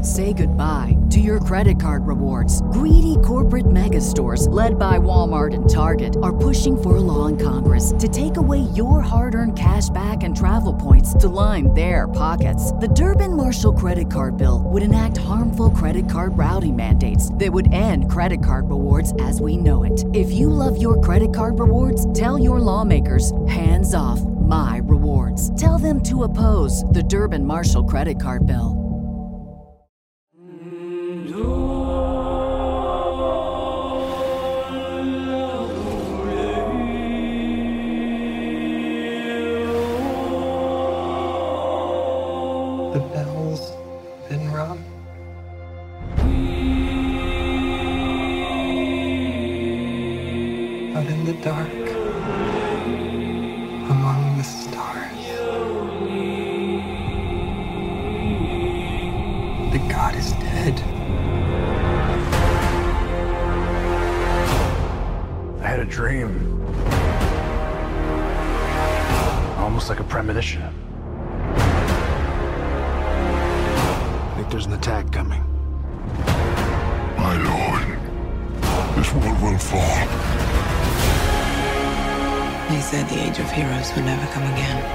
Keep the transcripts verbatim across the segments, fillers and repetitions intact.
Say goodbye to your credit card rewards. Greedy corporate mega stores, led by Walmart and Target, are pushing for a law in Congress to take away your hard-earned cash back and travel points to line their pockets. The Durbin-Marshall credit card bill would enact harmful credit card routing mandates that would end credit card rewards as we know it. If you love your credit card rewards, tell your lawmakers, hands off my rewards. Tell them to oppose the Durbin-Marshall credit card bill. The bell's been rung. Out in the dark, among the stars, the god is dead. I had a dream. Almost like a premonition. I think there's an attack coming. My lord, this world will fall. They said the age of heroes would never come again.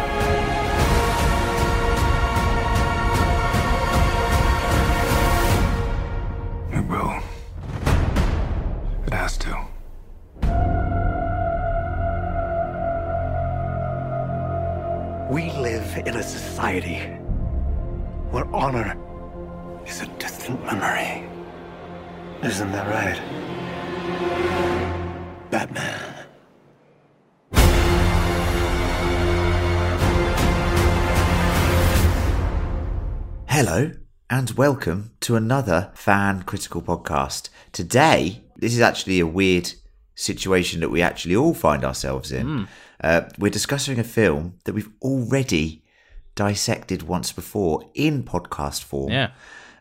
It will. It has to. We live in a society where honor is a distant memory. Isn't that right, Batman? Hello and welcome to another Fan Critical podcast. Today, this is actually a weird situation that we actually all find ourselves in. Mm. Uh, we're discussing a film that we've already dissected once before in podcast form. Yeah.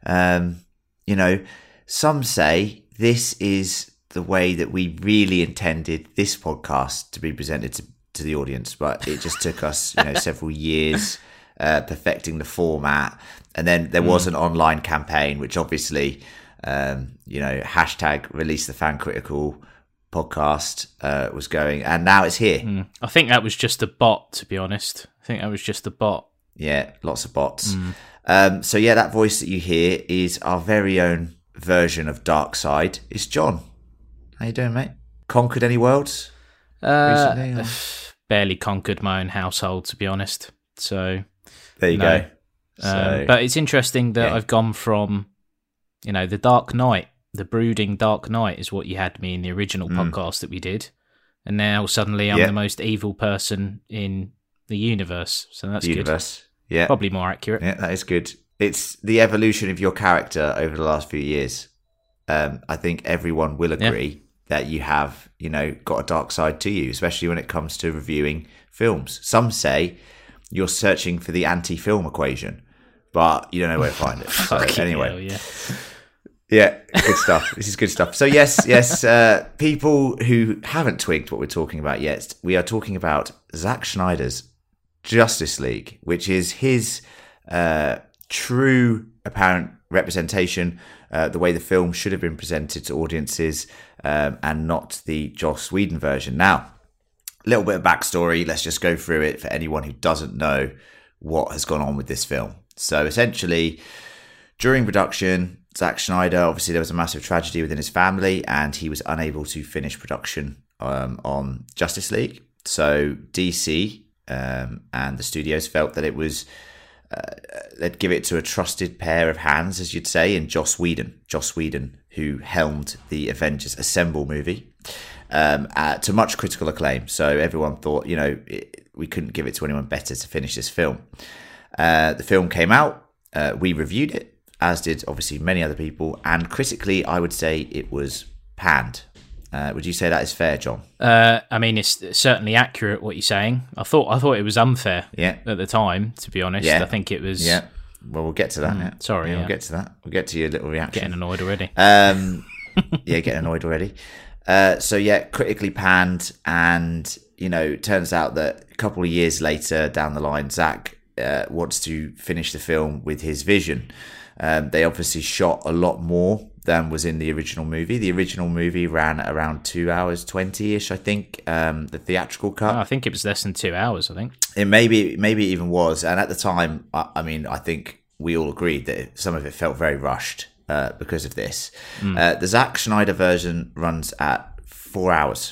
Um, you know, some say this is the way that we really intended this podcast to be presented to, to the audience, but it just took us, you know, several years uh, perfecting the format. And then there was mm. an online campaign, which obviously, um, you know, hashtag release the Fan Critical podcast uh, was going, and now it's here. Mm. I think that was just a bot, to be honest. I think that was just a bot. Yeah, lots of bots. Mm. Um, so yeah, that voice that you hear is our very own version of Darkseid. It's John. How you doing, mate? Conquered any worlds uh, recently? Or? Barely conquered my own household, to be honest. So there you no. go. Um, So, but it's interesting that yeah. I've gone from, you know, the Dark Knight, the brooding Dark Knight is what you had me in the original Mm. podcast that we did. And now suddenly I'm yeah. the most evil person in the universe. So that's the good. universe. Yeah. Probably more accurate. Yeah, that is good. It's the evolution of your character over the last few years. Um, I think everyone will agree yeah. that you have, you know, got a dark side to you, especially when it comes to reviewing films. Some say you're searching for the anti-film equation, but you don't know where to find it. So anyway, hell, yeah. Yeah, good stuff. This is good stuff. So yes, yes, uh, people who haven't twigged what we're talking about yet, we are talking about Zack Snyder's Justice League, which is his uh, true apparent representation, uh, the way the film should have been presented to audiences, um, and not the Joss Whedon version. Now, a little bit of backstory. Let's just go through it for anyone who doesn't know what has gone on with this film. So essentially, during production, Zack Snyder, obviously there was a massive tragedy within his family and he was unable to finish production um, on Justice League. So D C um, and the studios felt that it was, uh, they'd give it to a trusted pair of hands, as you'd say, in Joss Whedon. Joss Whedon, who helmed the Avengers Assemble movie um, uh, to much critical acclaim. So everyone thought, you know, it, we couldn't give it to anyone better to finish this film. Uh, the film came out. Uh, we reviewed it, as did obviously many other people, and critically, I would say it was panned. Uh, would you say that is fair, John? Uh, I mean, it's certainly accurate what you're saying. I thought I thought it was unfair yeah. at the time, to be honest. Yeah. I think it was... Yeah. Well, we'll get to that mm, now. Sorry. Yeah, Yeah. We'll get to that. We'll get to your little reaction. Getting annoyed already. Um, yeah, getting annoyed already. Uh, so, yeah, critically panned, and, you know, it turns out that a couple of years later down the line, Zack uh, wants to finish the film with his vision. Um, they obviously shot a lot more than was in the original movie. The original movie ran around two hours twenty-ish, I think. Um, the theatrical cut. Oh, I think it was less than two hours. I think it maybe maybe it even was. And at the time, I, I mean, I think we all agreed that some of it felt very rushed uh, because of this. Mm. Uh, the Zack Snyder version runs at four hours,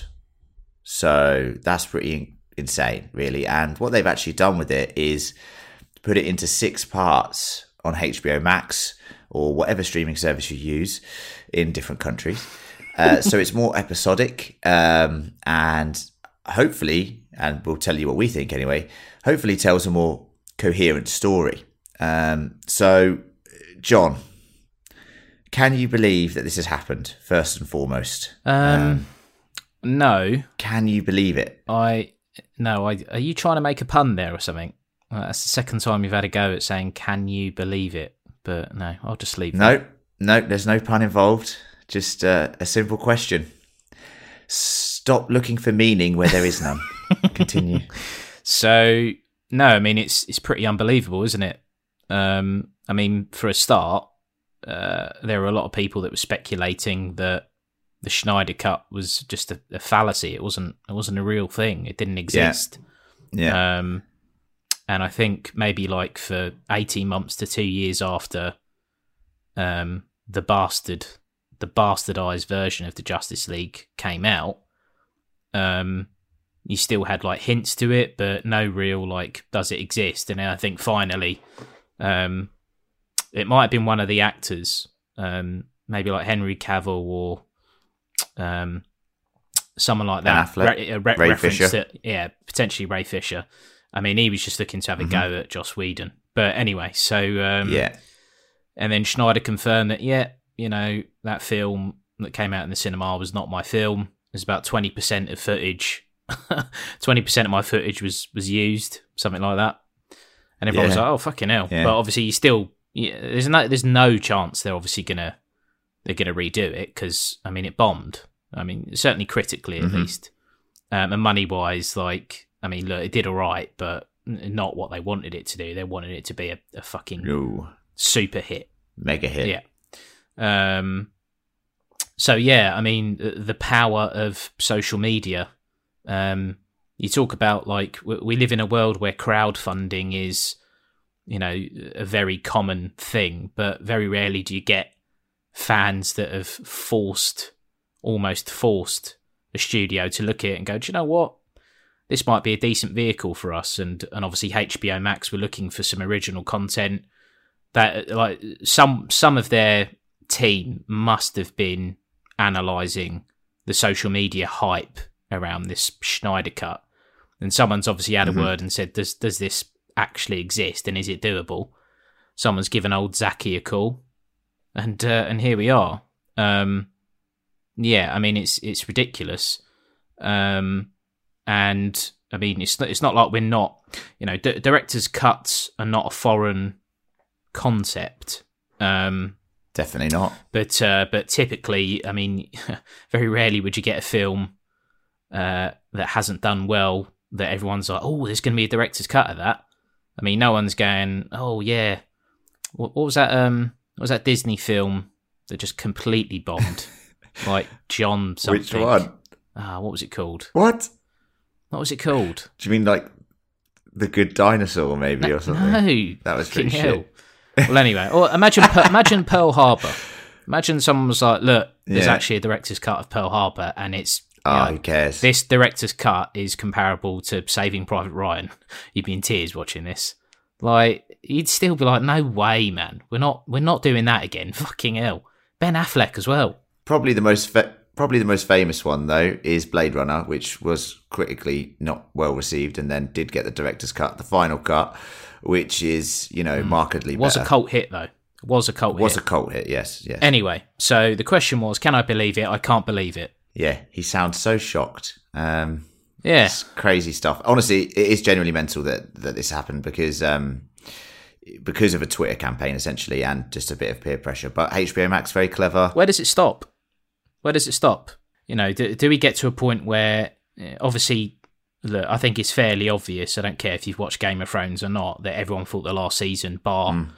so that's pretty insane, really. And what they've actually done with it is put it into six parts on H B O Max or whatever streaming service you use in different countries. Uh, so it's more episodic, um, and hopefully, and we'll tell you what we think anyway, hopefully tells a more coherent story. Um, so, John, can you believe that this has happened, first and foremost? Um, um, no. Can you believe it? I, no, I, are you trying to make a pun there or something? Well, that's the second time you've had a go at saying, can you believe it? But no, I'll just leave No, that. no, there's no pun involved. Just uh, a simple question. Stop looking for meaning where there is none. Continue. So, no, I mean, it's it's pretty unbelievable, isn't it? Um, I mean, for a start, uh, there were a lot of people that were speculating that the Snyder Cut was just a, a fallacy. It wasn't. It wasn't a real thing. It didn't exist. Yeah. yeah. Um, and I think maybe like for eighteen months to two years after um, the bastard, the bastardized version of the Justice League came out, um, you still had like hints to it, but no real like, does it exist? And then I think finally, um, it might have been one of the actors, um, maybe like Henry Cavill or um, someone like that. Re- re- re- Ray reference Fisher. To, yeah, potentially Ray Fisher. I mean, he was just looking to have a mm-hmm. go at Joss Whedon. But anyway, so... Um, yeah. And then Schneider confirmed that, yeah, you know, that film that came out in the cinema was not my film. There's about twenty percent of footage. twenty percent of my footage was, was used, something like that. And everyone yeah. was like, oh, fucking hell. Yeah. But obviously, you still... Yeah, there's no there's no chance they're obviously going to they're gonna redo it because, I mean, it bombed. I mean, certainly critically, at mm-hmm. least. Um, and money-wise, like... I mean, look, it did all right, but not what they wanted it to do. They wanted it to be a, a fucking no. super hit. Mega hit. Yeah. Um. So, yeah, I mean, the power of social media. Um. You talk about, like, we live in a world where crowdfunding is, you know, a very common thing, but very rarely do you get fans that have forced, almost forced a studio to look at it and go, do you know what? This might be a decent vehicle for us, and, and obviously H B O Max were looking for some original content. That like some some of their team must have been analysing the social media hype around this Snyder Cut, and someone's obviously had mm-hmm. a word and said, "Does does this actually exist, and is it doable?" Someone's given old Zaki a call, and uh, and here we are. Um, yeah, I mean it's it's ridiculous. Um, And I mean, it's it's not like we're not, you know, d- director's cuts are not a foreign concept. Um, Definitely not. But uh, but typically, I mean, very rarely would you get a film uh, that hasn't done well that everyone's like, oh, there's going to be a director's cut of that. I mean, no one's going, oh yeah, what, what was that? Um, what was that Disney film that just completely bombed? Like John something. Which one? Ah, what was it called? What? What was it called? Do you mean like The Good Dinosaur, maybe, no, or something? No, that was pretty hell. shit. Well, anyway, or imagine imagine Pearl Harbor. Imagine someone was like, "Look, there's Yeah. actually a director's cut of Pearl Harbor, and it's you Oh, know, who cares? this director's cut is comparable to Saving Private Ryan." You'd be in tears watching this. Like, you'd still be like, "No way, man! We're not we're not doing that again." Fucking hell, Ben Affleck as well. Probably the most fa- probably the most famous one though is Blade Runner, which was critically not well received, and then did get the director's cut, the final cut, which is you know markedly It was better. a cult hit though. It was a cult It was hit. a cult hit. Yes, yes. Anyway, so the question was, can I believe it? I can't believe it. Yeah, he sounds so shocked. Um, Yeah. It's crazy stuff. Honestly, it is genuinely mental that, that this happened because um, because of a Twitter campaign, essentially, and just a bit of peer pressure. But H B O Max, very clever. Where does it stop? Where does it stop? You know, do, do we get to a point where, obviously, look, I think it's fairly obvious, I don't care if you've watched Game of Thrones or not, that everyone thought the last season, bar, Mm.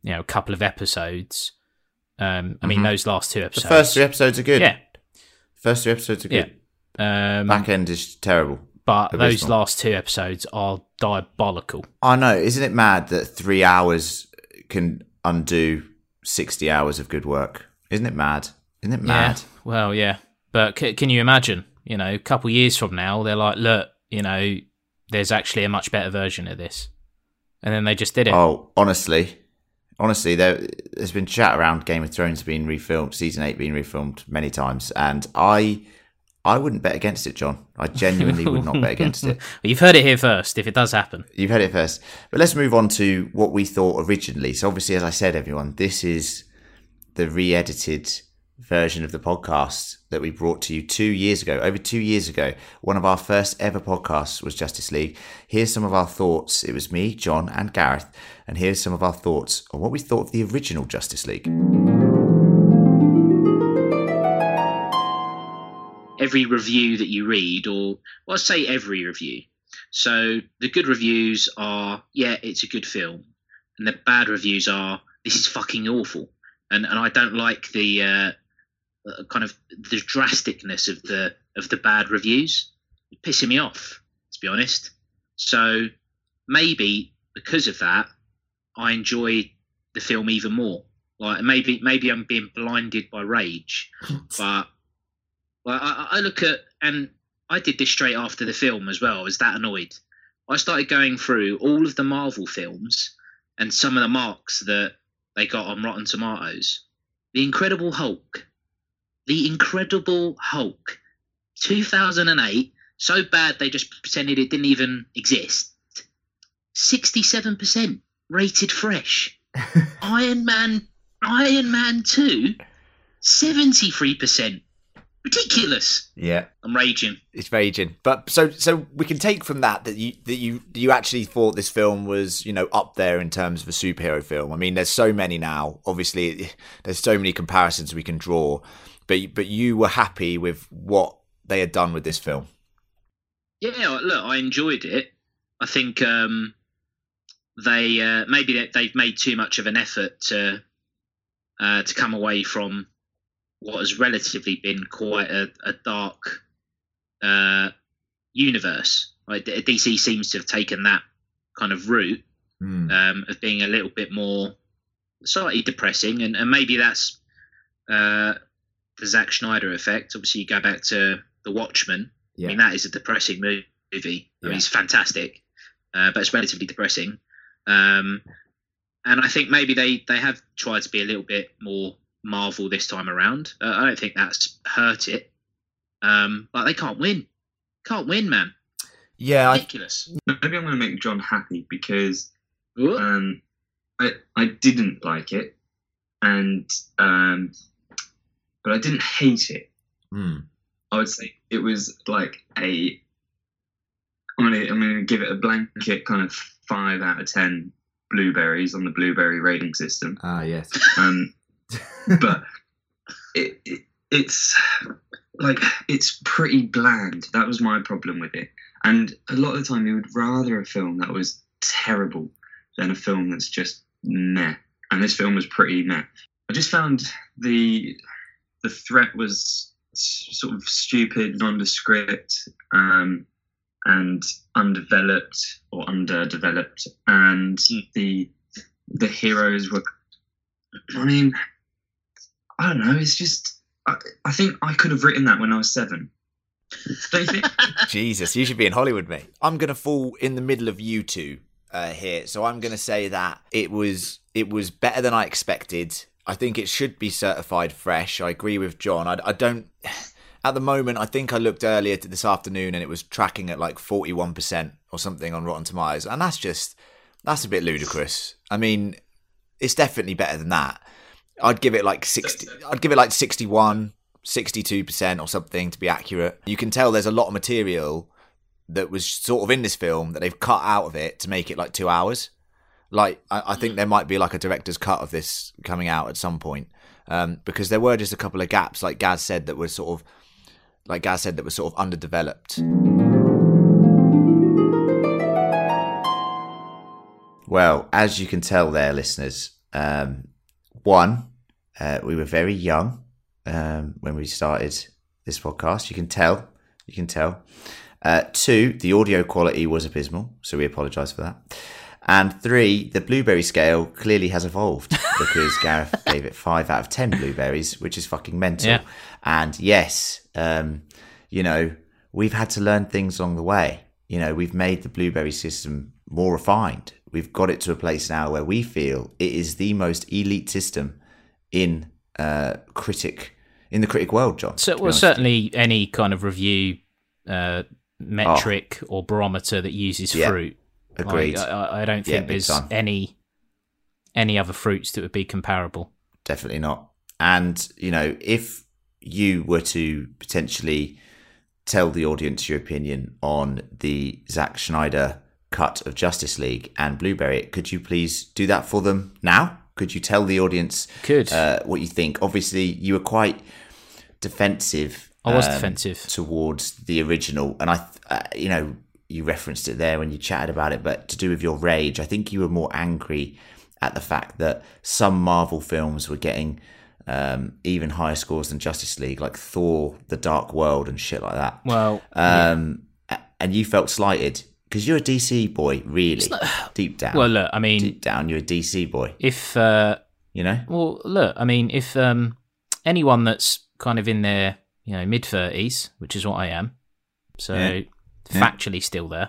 you know, a couple of episodes. Um, I mean, Mhm. those last two The episodes. first three episodes are good. Yeah. First three episodes are good. Yeah. Um, Back end is terrible. but abysmal. those last two episodes are diabolical. I know. Isn't it mad that three hours can undo sixty hours of good work? Isn't it mad? Isn't it mad? Yeah. Well, yeah. But c- can you imagine, you know, a couple of years from now, they're like, look, you know, there's actually a much better version of this. And then they just did it. Oh, honestly, honestly, there, there's been chat around Game of Thrones being refilmed, season eight being refilmed many times, and I, I wouldn't bet against it, John. I genuinely would not bet against it. Well, you've heard it here first, if it does happen. You've heard it first. But let's move on to what we thought originally. So obviously, as I said, everyone, this is the re-edited version of the podcast that we brought to you two years ago. Over two years ago, one of our first ever podcasts was Justice League. Here's some of our thoughts. It was me, John, and Gareth. And here's some of our thoughts on what we thought of the original Justice League. Every review that you read, or well, I say every review. So the good reviews are, yeah, it's a good film. And the bad reviews are, this is fucking awful. And and I don't like the uh, uh, kind of the drasticness of the of the bad reviews. It's pissing me off, to be honest. So maybe because of that, I enjoy the film even more. Like maybe maybe I'm being blinded by rage, but well, I, I look at, and I did this straight after the film as well. I was that annoyed. I started going through all of the Marvel films and some of the marks that they got on Rotten Tomatoes. The Incredible Hulk. The Incredible Hulk. two thousand eight. So bad they just pretended it didn't even exist. sixty-seven percent rated fresh. Iron Man, Iron Man two. seventy-three percent. Ridiculous. Yeah. I'm raging. It's raging. But so so we can take from that that you that you you actually thought this film was, you know, up there in terms of a superhero film. I mean, there's so many now. Obviously, there's so many comparisons we can draw. But but you were happy with what they had done with this film. Yeah, look, I enjoyed it. I think um, they uh, maybe they, they've made too much of an effort to uh, to come away from what has relatively been quite a, a dark uh, universe. Like, D C seems to have taken that kind of route mm. um, of being a little bit more slightly depressing, and, and maybe that's uh, the Zack Snyder effect. Obviously, you go back to The Watchmen. Yeah. I mean, that is a depressing movie. I yeah. mean, it's fantastic, uh, but it's relatively depressing. Um, and I think maybe they, they have tried to be a little bit more Marvel this time around. Uh, I don't think that's hurt it. Um, but they can't win. Can't win, man. Yeah, ridiculous. I, maybe I'm going to make John happy because um, I I didn't like it, and um, but I didn't hate it. Mm. I would say it was like a. I'm gonna I'm gonna give it a blanket kind of five out of ten blueberries on the blueberry rating system. Ah, yes. Um. But it, it it's like it's pretty bland. That was my problem with it. And a lot of the time, you would rather a film that was terrible than a film that's just meh. And this film was pretty meh. I just found the the threat was sort of stupid, nondescript, um, and undeveloped or underdeveloped. And the the heroes were, I mean. I don't know. It's just. I, I think I could have written that when I was seven. Don't you think? Jesus, you should be in Hollywood, mate. I'm gonna fall in the middle of you two uh, here, so I'm gonna say that it was it was better than I expected. I think it should be certified fresh. I agree with John. I, I don't. At the moment, I think I looked earlier to this afternoon, and it was tracking at like forty-one percent or something on Rotten Tomatoes, and that's just that's a bit ludicrous. I mean, it's definitely better than that. I'd give it like sixty. I'd give it like sixty-one, sixty-two percent or something to be accurate. You can tell there's a lot of material that was sort of in this film that they've cut out of it to make it like two hours. Like I, I think there might be like a director's cut of this coming out at some point um, because there were just a couple of gaps, like Gaz said, that were sort of like Gaz said that were sort of underdeveloped. Well, as you can tell there, listeners. Um, one, uh, we were very young um, when we started this podcast. You can tell. You can tell. Uh, two, the audio quality was abysmal, so we apologise for that. And three, the blueberry scale clearly has evolved because Gareth gave it five out of ten blueberries, which is fucking mental. Yeah. And yes, um, you know, we've had to learn things along the way. You know, we've made the blueberry system more refined. We've got it to a place now where we feel it is the most elite system in uh, critic in the critic world, John. So, well, certainly any kind of review uh, metric oh. or barometer that uses yeah. fruit. Agreed. Like, I, I don't think yeah, there's time. any any other fruits that would be comparable. Definitely not. And, you know, if you were to potentially tell the audience your opinion on the Zack Snyder cut of Justice League and Blueberry, could you please do that for them now? Could you tell the audience Could. Uh, what you think? Obviously, you were quite defensive. I was um, defensive towards the original. And, I, uh, you know, you referenced it there when you chatted about it, but to do with your rage, I think you were more angry at the fact that some Marvel films were getting um, even higher scores than Justice League, like Thor, The Dark World and shit like that. Well, um, yeah. And you felt slighted because you're a D C boy, really, not, deep down. Well, look, I mean... Deep down, you're a D C boy. If... Uh, you know? Well, look, I mean, if um, anyone that's kind of in their, you know, mid-thirties, which is what I am, so... Yeah. Factually still there.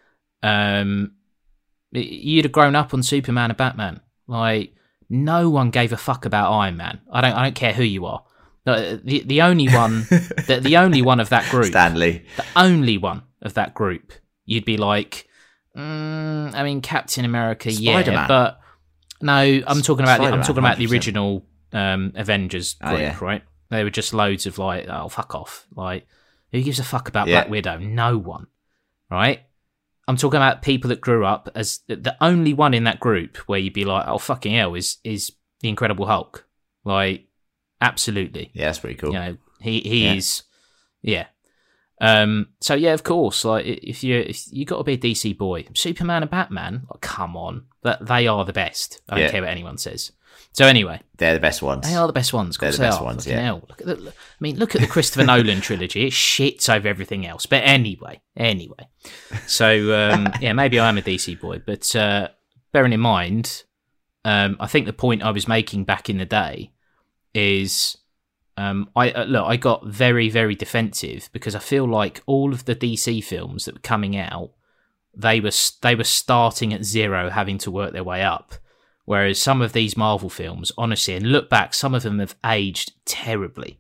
Um, you'd have grown up on Superman and Batman. Like, no one gave a fuck about Iron Man. I don't. I don't care who you are. The the, the only one, the, the only one of that group, Stanley, the only one of that group, you'd be like, mm, I mean, Captain America, Spider-Man. yeah, but no, I'm talking about. The, I'm talking about the one hundred percent. original um, Avengers group, oh, yeah. right? They were just loads of like, oh, fuck off, like. Who gives a fuck about yeah. Black Widow? No one, right? I'm talking about people that grew up as the only one in that group where you'd be like, oh, fucking hell, is is the Incredible Hulk. Like, absolutely. Yeah, that's pretty cool. You know, he, he yeah. is, yeah. Um, so, yeah, of course, like, if you if you got to be a D C boy, Superman and Batman, like, come on. That They are the best. I don't yeah. care what anyone says. So anyway, they're the best ones. They are the best ones. They're the they best are. ones. Fucking Yeah. Hell. Look at the, I mean, look at the Christopher Nolan trilogy. It shits over everything else. But anyway, anyway. So um, yeah, maybe I am a D C boy, but uh, bearing in mind, um, I think the point I was making back in the day is, um, I uh, look, I got very, very defensive because I feel like all of the D C films that were coming out, they were they were starting at zero, having to work their way up. Whereas some of these Marvel films, honestly, and look back, some of them have aged terribly.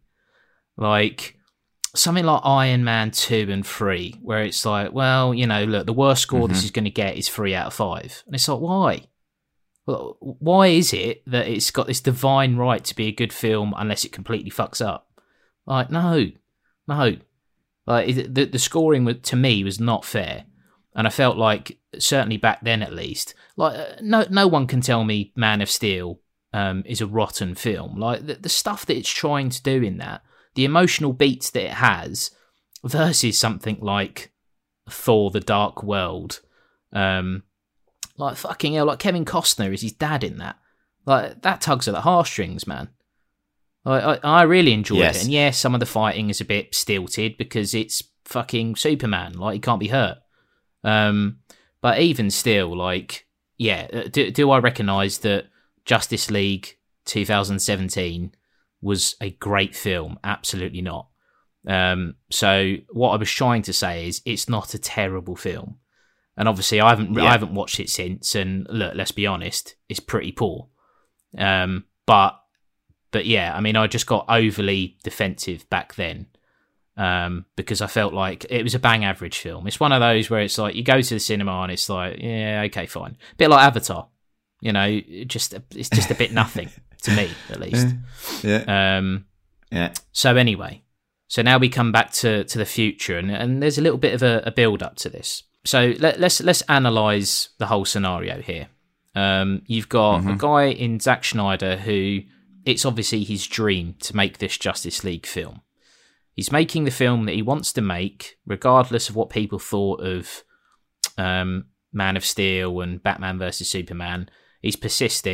Like, something like Iron Man two and three, where it's like, well, you know, look, the worst score Mm-hmm. this is going to get is three out of five. And it's like, why? Well, why is it that it's got this divine right to be a good film unless it completely fucks up? Like, no, no. Like, the, the scoring, to me, was not fair. And I felt like, certainly back then at least, like no no one can tell me Man of Steel um, is a rotten film. Like the, the stuff that it's trying to do in that, the emotional beats that it has, versus something like Thor: The Dark World, um, like fucking hell, like Kevin Costner is his dad in that. Like that tugs at the heartstrings, man. Like, I I really enjoyed yes. it, and yeah, some of the fighting is a bit stilted because it's fucking Superman. Like he can't be hurt. Um, but even still, like, yeah, do, do I recognise that Justice League twenty seventeen was a great film? Absolutely not. Um, so what I was trying to say is it's not a terrible film. And obviously I haven't yeah. I haven't watched it since, and look, let's be honest, it's pretty poor. Um, but but yeah, I mean, I just got overly defensive back then. Um, because I felt like it was a bang average film. It's one of those where it's like you go to the cinema and it's like, yeah, okay, fine. A bit like Avatar, you know, it just it's just a bit nothing to me, at least. Yeah. Um, yeah. So anyway, so now we come back to, to the future, and, and there's a little bit of a, a build up to this. So let, let's let's analyze the whole scenario here. Um, you've got Mm-hmm. a guy in Zack Snyder who it's obviously his dream to make this Justice League film. He's making the film that he wants to make, regardless of what people thought of um, Man of Steel and Batman versus Superman. He's persisting.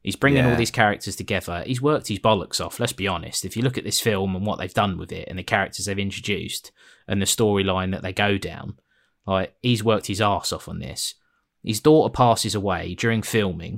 He's bringing Yeah. all these characters together. He's worked his bollocks off, let's be honest. If you look at this film and what they've done with it and the characters they've introduced and the storyline that they go down, like, he's worked his arse off on this. His daughter passes away during filming,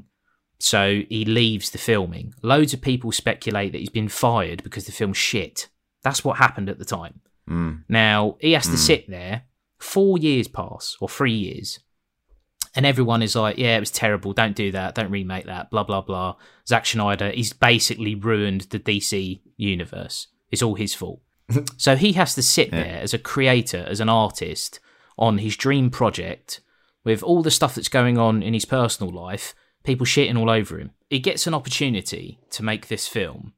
so he leaves the filming. Loads of people speculate that he's been fired because the film's shit. That's what happened at the time. Mm. Now, he has to Mm. sit there, four years pass, or three years, and everyone is like, yeah, it was terrible, don't do that, don't remake that, blah, blah, blah. Zack Snyder, he's basically ruined the D C universe. It's all his fault. So he has to sit Yeah. there as a creator, as an artist, on his dream project, with all the stuff that's going on in his personal life, people shitting all over him. He gets an opportunity to make this film,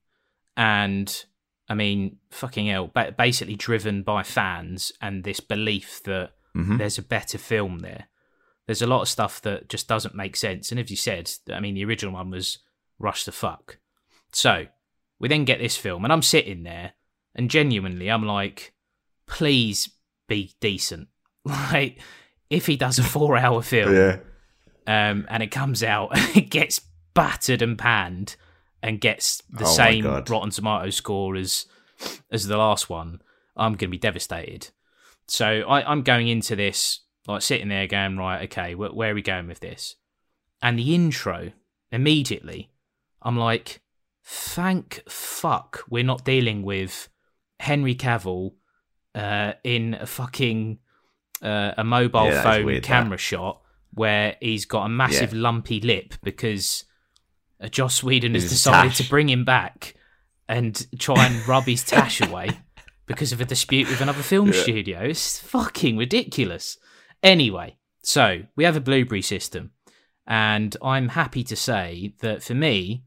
and, I mean, fucking hell, ba- basically driven by fans and this belief that Mm-hmm. there's a better film there. There's a lot of stuff that just doesn't make sense. And as you said, I mean, the original one was rush the fuck. So we then get this film, and I'm sitting there, and genuinely, I'm like, please be decent. Like, if he does a four-hour film, Yeah. um, and it comes out, and it gets battered and panned, and gets the Oh my same God. Rotten Tomato score as as the last one, I'm going to be devastated. So I, I'm going into this, like, sitting there going, right, okay, wh- where are we going with this? And the intro, immediately, I'm like, thank fuck we're not dealing with Henry Cavill uh, in a fucking uh, a mobile Yeah, that's phone weird, camera that. shot where he's got a massive Yeah. lumpy lip because uh, Joss Whedon has His decided tash. to bring him back and try and rub his tash away because of a dispute with another film Yeah. studio. It's fucking ridiculous. Anyway, so we have a Blueberry system, and I'm happy to say that for me,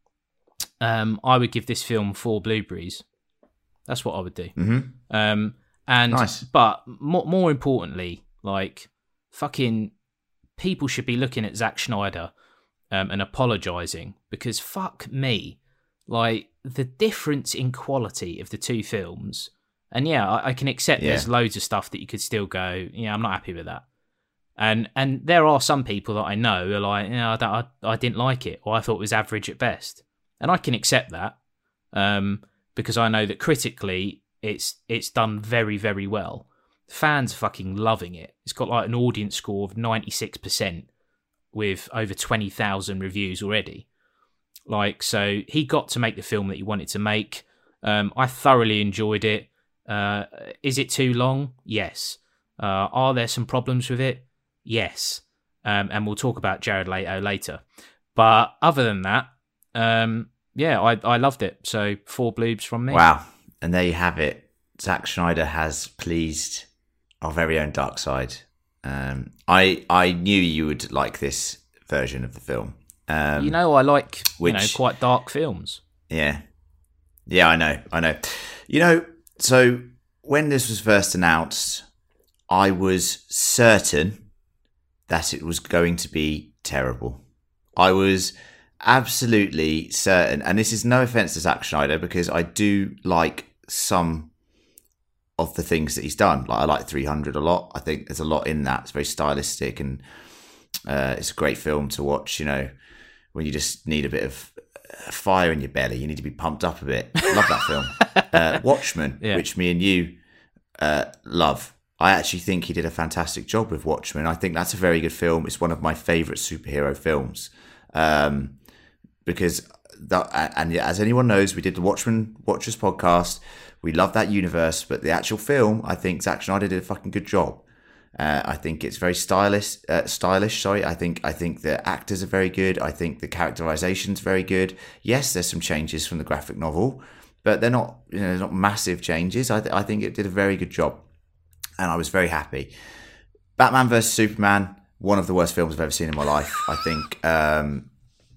um, I would give this film four blueberries. That's what I would do. Mm-hmm. Um, and Nice. but more, more importantly, like, fucking people should be looking at Zack Snyder um, and apologising, because fuck me, like, the difference in quality of the two films. And yeah, I, I can accept Yeah. there's loads of stuff that you could still go, yeah, I'm not happy with that. And and there are some people that I know who are like, yeah, I, don't, I, I didn't like it, or I thought it was average at best. And I can accept that, um, because I know that critically it's it's done very, very well. Fans are fucking loving it. It's got like an audience score of ninety-six percent with over twenty thousand reviews already. Like, so he got to make the film that he wanted to make. Um, I thoroughly enjoyed it. Uh, is it too long? Yes. Uh, are there some problems with it? Yes. Um, and we'll talk about Jared Leto later. But other than that, um, yeah, I, I loved it. So four bloobs from me. Wow. And there you have it. Zack Snyder has pleased our very own dark side. Um, I I knew you would like this version of the film. Um, You know, I like which, you know quite dark films. Yeah. Yeah, I know. I know. You know, so when this was first announced, I was certain that it was going to be terrible. I was absolutely certain, and this is no offense to Zack Snyder, because I do like some of the things that he's done. Like, I like three hundred a lot. I think there's a lot in that. It's very stylistic, and uh, it's a great film to watch, you know, when you just need a bit of fire in your belly. You need to be pumped up a bit. Love that film. Uh, Watchmen, Yeah. which me and you uh, love. I actually think he did a fantastic job with Watchmen. I think that's a very good film. It's one of my favourite superhero films. Um, because, that, and as anyone knows, we did the Watchmen Watchers podcast. We love that universe, but the actual film, I think Zack Snyder did a fucking good job. Uh, I think it's very stylish. Uh, stylish, sorry. I think I think the actors are very good. I think the characterization's very good. Yes, there's some changes from the graphic novel, but they're not, you know, they're not massive changes. I, th- I think it did a very good job, and I was very happy. Batman versus Superman, one of the worst films I've ever seen in my life. I think um,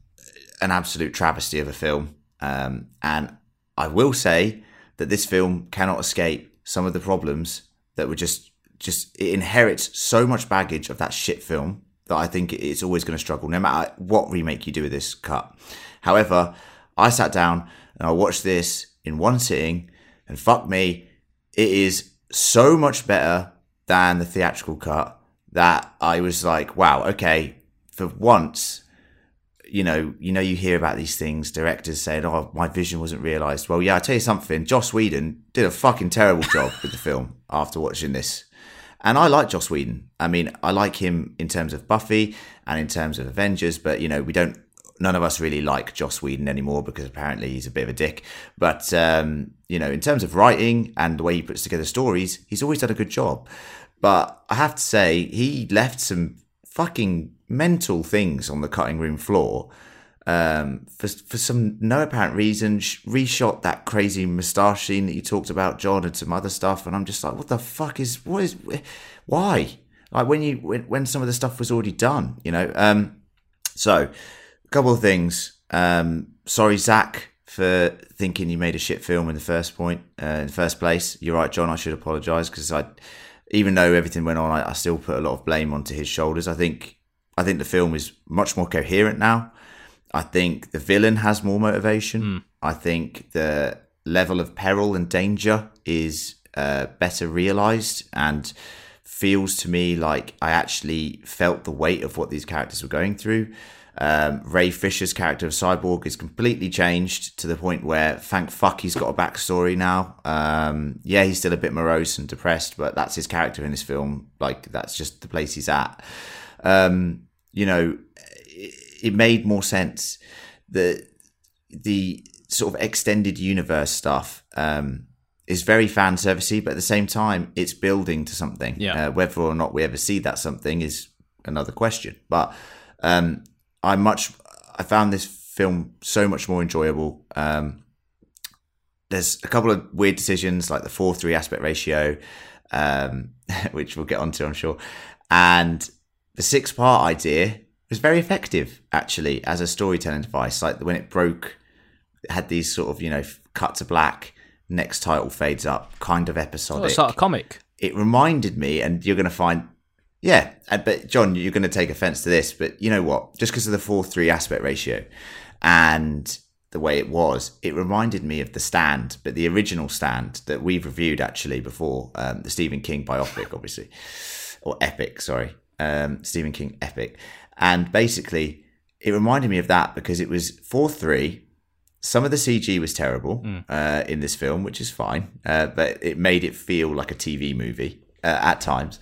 an absolute travesty of a film, um, and I will say that this film cannot escape some of the problems that were just. Just it inherits so much baggage of that shit film that I think it's always going to struggle, no matter what remake you do with this cut. However, I sat down and I watched this in one sitting, and fuck me, it is so much better than the theatrical cut that I was like, wow, okay, for once, you know, you know, you hear about these things, directors saying, "Oh, my vision wasn't realised." Well, yeah, I tell you something, Joss Whedon did a fucking terrible job with the film after watching this. And I like Joss Whedon. I mean, I like him in terms of Buffy and in terms of Avengers, but, you know, we don't, none of us really like Joss Whedon anymore because apparently he's a bit of a dick. But, um, you know, in terms of writing and the way he puts together stories, he's always done a good job. But I have to say, he left some fucking mental things on the cutting room floor um, for for some no apparent reason. Reshot that crazy moustache scene that you talked about, John, and some other stuff, and I'm just like, what the fuck is what is why? Like when you when, when some of the stuff was already done, you know. Um, so a couple of things. Um, sorry, Zach, for thinking you made a shit film in the first point uh, in the first place. You're right, John. I should apologise because I. Even though everything went on, I, I still put a lot of blame onto his shoulders. I think I think the film is much more coherent now. I think the villain has more motivation. Mm. I think the level of peril and danger is uh, better realised and feels to me like I actually felt the weight of what these characters were going through. Um, Ray Fisher's character of Cyborg is completely changed to the point where, thank fuck, he's got a backstory now. Um, yeah, he's still a bit morose and depressed, but that's his character in this film. Like, that's just the place he's at. Um, you know, it, it made more sense. The the sort of extended universe stuff um, is very fan servicey, but at the same time, it's building to something. Yeah. Uh, whether or not we ever see that something is another question. But um, I much I found this film so much more enjoyable. Um, there's a couple of weird decisions like the four three aspect ratio, um, which we'll get onto, I'm sure. And the six part idea was very effective, actually, as a storytelling device. Like when it broke, it had these sort of, you know, cut to black, next title fades up, kind of episodic. Oh, it's like a comic. It reminded me, and you're going to find... Yeah, but John, you're going to take offense to this, but you know what? Just because of the four three aspect ratio and the way it was, it reminded me of The Stand, but the original Stand that we've reviewed actually before, um, the Stephen King biopic, obviously, or epic, sorry, um, Stephen King epic. And basically, it reminded me of that because it was four three. Some of the C G was terrible mm. uh, in this film, which is fine, uh, but it made it feel like a T V movie uh, at times.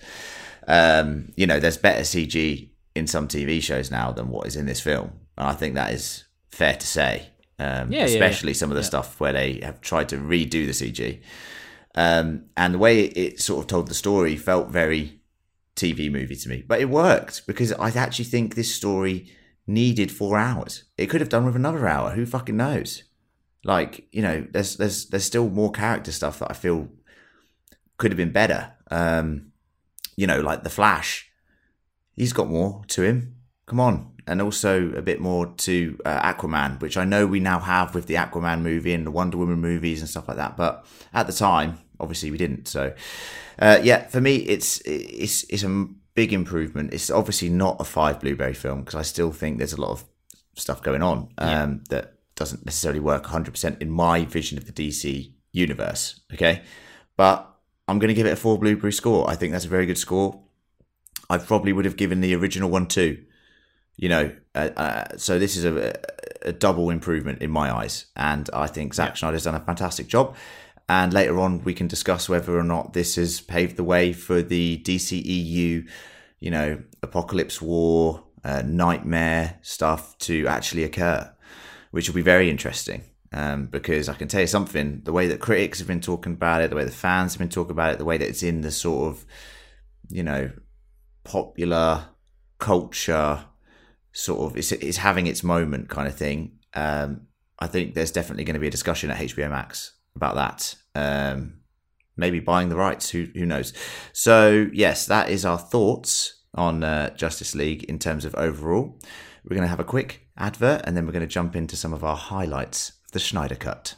Um, you know, there's better C G in some T V shows now than what is in this film. And I think that is fair to say. Um, yeah, especially yeah, yeah. some of the yeah. stuff where they have tried to redo the C G. Um, and the way it, it sort of told the story felt very T V movie to me. But it worked because I actually think this story needed four hours. It could have done with another hour. Who fucking knows? Like, you know, there's there's there's still more character stuff that I feel could have been better. Um You know, like The Flash, he's got more to him. Come on. And also a bit more to uh, Aquaman, which I know we now have with the Aquaman movie and the Wonder Woman movies and stuff like that. But at the time, obviously we didn't. So, uh, yeah, for me, it's it's it's a big improvement. It's obviously not a five Blueberry film because I still think there's a lot of stuff going on um, yeah. that doesn't necessarily work one hundred percent in my vision of the D C universe. Okay. But I'm going to give it a four Blueberry score. I think that's a very good score. I probably would have given the original one two. You know, uh, uh, so this is a, a double improvement in my eyes. And I think Zack yeah. Snyder's done a fantastic job. And later on, we can discuss whether or not this has paved the way for the D C E U, you know, Apocalypse War, uh, Nightmare stuff to actually occur, which will be very interesting. Um, because I can tell you something, the way that critics have been talking about it, the way the fans have been talking about it, the way that it's in the sort of, you know, popular culture, sort of, it's, it's having its moment kind of thing. Um, I think there's definitely going to be a discussion at H B O Max about that. Um, maybe buying the rights, who who knows? So, yes, that is our thoughts on uh, Justice League in terms of overall. We're going to have a quick advert and then we're going to jump into some of our highlights. The Snyder Cut.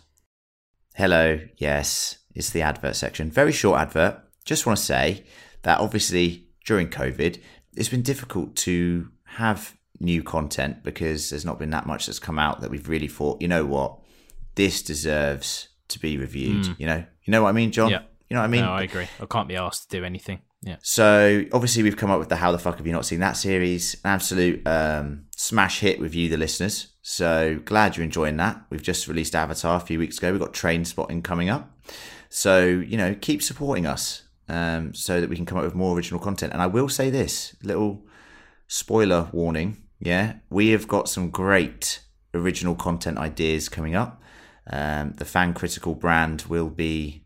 Hello, yes, it's the advert section. Very short advert. Just want to say that obviously during COVID, it's been difficult to have new content because there's not been that much that's come out that we've really thought, you know what, this deserves to be reviewed. Mm. You know, you know what I mean, John? Yeah. You know what I mean? No, I agree. I can't be asked to do anything. Yeah. So obviously we've come up with the How the Fuck Have You Not Seen That series. An absolute um, smash hit with you, the listeners. So glad you're enjoying that. We've just released Avatar a few weeks ago. We've got Train Spotting coming up. So, you know, keep supporting us um, so that we can come up with more original content. And I will say this, little spoiler warning. Yeah, we have got some great original content ideas coming up. Um, the Fan Critical brand will be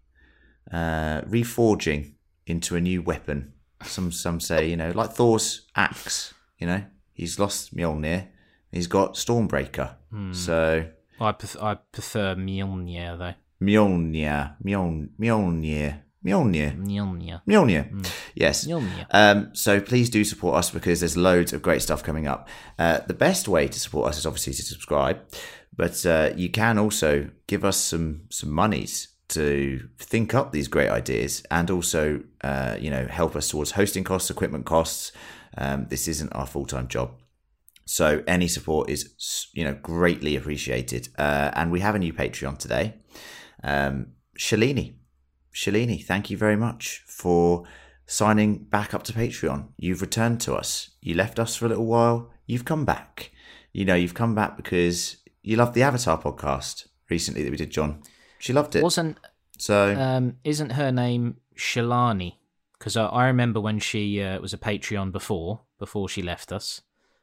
uh, reforging into a new weapon. Some some say, you know, like Thor's axe. You know, he's lost Mjolnir. He's got Stormbreaker. Mm. So I pref- I prefer Mjolnir though. Mjolnir, Mjolnir, Mjolnir, Mjolnir, Mjolnir, Mjolnir. Mm. Yes. Mjolnir. Um, so please do support us because there's loads of great stuff coming up. Uh, the best way to support us is obviously to subscribe, but uh, you can also give us some some monies to think up these great ideas and also, uh, you know, help us towards hosting costs, equipment costs. Um, this isn't our full-time job. So any support is, you know, greatly appreciated. Uh, and we have a new Patreon today. Um, Shalini, Shalini, thank you very much for signing back up to Patreon. You've returned to us. You left us for a little while. You've come back. You know, you've come back because you loved the Avatar podcast recently that we did, John. She loved it. Wasn't so? Um, isn't her name Shalani? Because I, I remember when she uh, was a Patreon before, before she left us,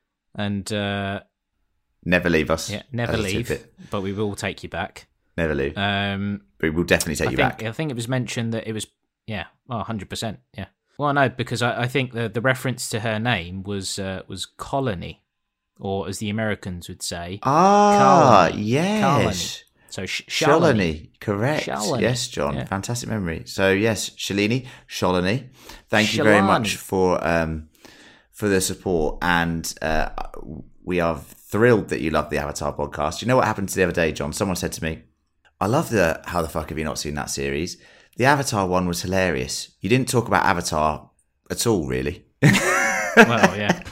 and uh, never leave us. Yeah, never leave. But we will take you back. Never leave. Um, but we will definitely take I you think, back. I think it was mentioned that it was yeah, oh, one hundred percent. Yeah. Well, no, because I, I think the the reference to her name was uh, was Colony, or as the Americans would say, ah, Colony. yes. Colony. So Sh- Shalini, Shalini. correct. Shalini. Yes, John. Yeah. Fantastic memory. So yes, Shalini, Shalini. Thank Shalani. you very much for um for the support, and uh, we are thrilled that you love the Avatar podcast. You know what happened the other day, John? Someone said to me, "I love the How the Fuck Have You Not Seen That series? The Avatar one was hilarious. You didn't talk about Avatar at all, really." Well, yeah.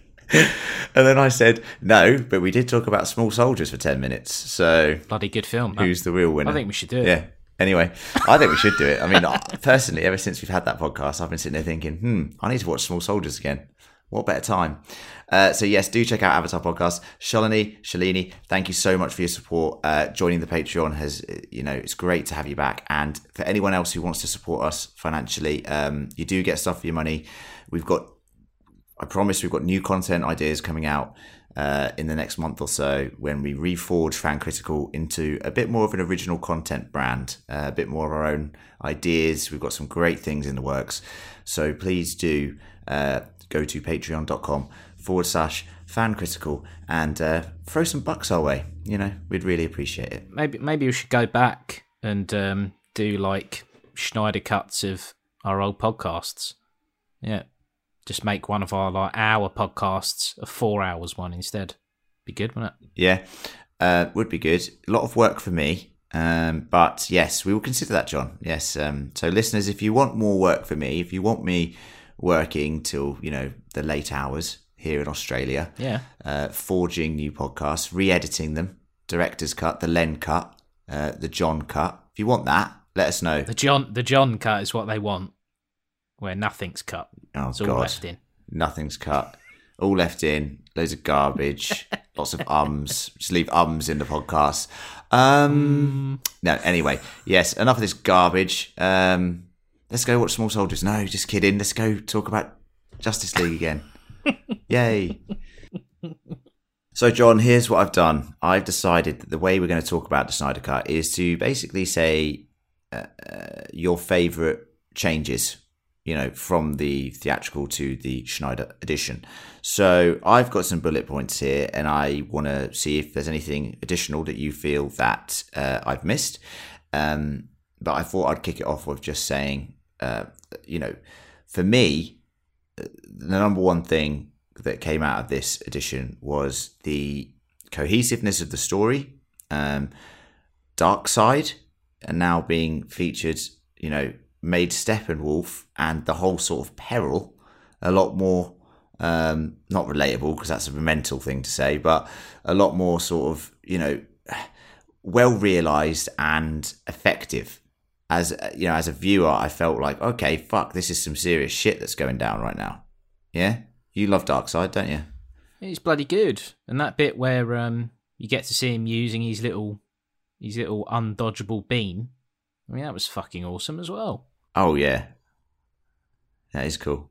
And then I said, no, but we did talk about Small Soldiers for ten minutes. So bloody good film. Who's the real winner? I think we should do it. Yeah. Anyway, I think we should do it. I mean, personally, ever since we've had that podcast, I've been sitting there thinking, hmm, I need to watch Small Soldiers again. What better time? Uh, so yes, do check out Avatar Podcast. Shalini, Shalini, thank you so much for your support. Uh, joining the Patreon has, you know, it's great to have you back. And for anyone else who wants to support us financially, um, you do get stuff for your money. We've got, I promise we've got new content ideas coming out uh, in the next month or so when we reforge Fan Critical into a bit more of an original content brand, uh, a bit more of our own ideas. We've got some great things in the works. So please do uh, go to patreon.com forward slash Fan Critical and uh, throw some bucks our way. You know, we'd really appreciate it. Maybe maybe we should go back and um, do like Schneider cuts of our old podcasts. Yeah. Just make one of our like hour podcasts a four hours one instead. Be good, wouldn't it? Yeah, uh, would be good. A lot of work for me, um, but yes, we will consider that, John. Yes. Um, so, listeners, if you want more work for me, if you want me working till you know the late hours here in Australia, yeah, uh, forging new podcasts, re-editing them, director's cut, the Len cut, uh, the John cut. If you want that, let us know. The John, the John cut is what they want. Where nothing's cut. Oh, it's God. all left in. Nothing's cut. All left in. Loads of garbage. Lots of ums. Just leave ums in the podcast. Um, mm. No, anyway. Yes, enough of this garbage. Um, let's go watch Small Soldiers. No, just kidding. Let's go talk about Justice League again. Yay. So, John, here's what I've done. I've decided that the way we're going to talk about the Snyder Cut is to basically say uh, uh, your favourite changes, you know, from the theatrical to the Schneider edition. So I've got some bullet points here and I want to see if there's anything additional that you feel that uh, I've missed. Um, but I thought I'd kick it off with just saying, uh, you know, for me, the number one thing that came out of this edition was the cohesiveness of the story. Um, Darkseid, and now being featured, you know, made Steppenwolf and the whole sort of peril a lot more, um, not relatable because that's a mental thing to say, but a lot more sort of, you know, well realised and effective. as you know, as a viewer, I felt like, okay, fuck, this is some serious shit that's going down right now. Yeah, you love Darkseid, don't you? He's bloody good, and that bit where um you get to see him using his little his little undodgeable beam. I mean, that was fucking awesome as well. Oh yeah, that is cool.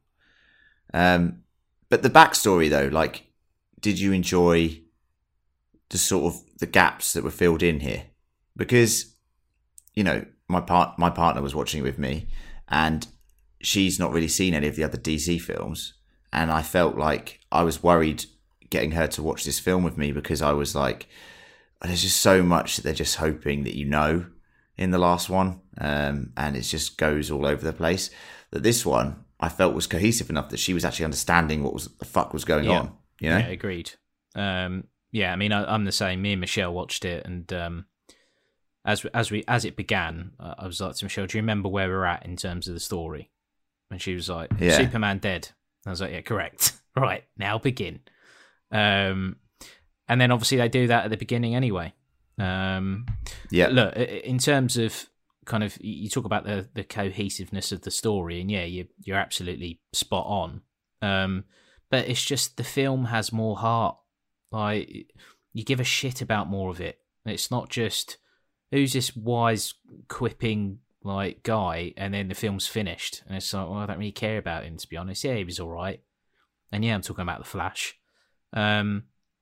Um, but the backstory though, like, did you enjoy the sort of the gaps that were filled in here? Because, you know, my part my partner was watching it with me, and she's not really seen any of the other D C films, and I felt like I was worried getting her to watch this film with me because I was like, there's just so much that they're just hoping that you know in the last one, um, and it just goes all over the place. That this one I felt was cohesive enough that she was actually understanding what was the fuck was going yeah. on. You know, yeah, agreed. Um, yeah, I mean, I, I'm the same. Me and Michelle watched it, and um, as as we as it began, uh, I was like to Michelle, "Do you remember where we're at in terms of the story?" And she was like, yeah. "Superman dead." I was like, "Yeah, correct. Right, now begin." Um, and then obviously they do that at the beginning anyway. Um, yeah. Look, in terms of kind of, you talk about the, the cohesiveness of the story, and yeah, you, you're absolutely spot on. Um, but it's just the film has more heart. Like, you give a shit about more of it. It's not just who's this wise quipping like guy, and then the film's finished, and it's like, well, I don't really care about him, to be honest. Yeah, he was all right, and yeah, I'm talking about the Flash. Um,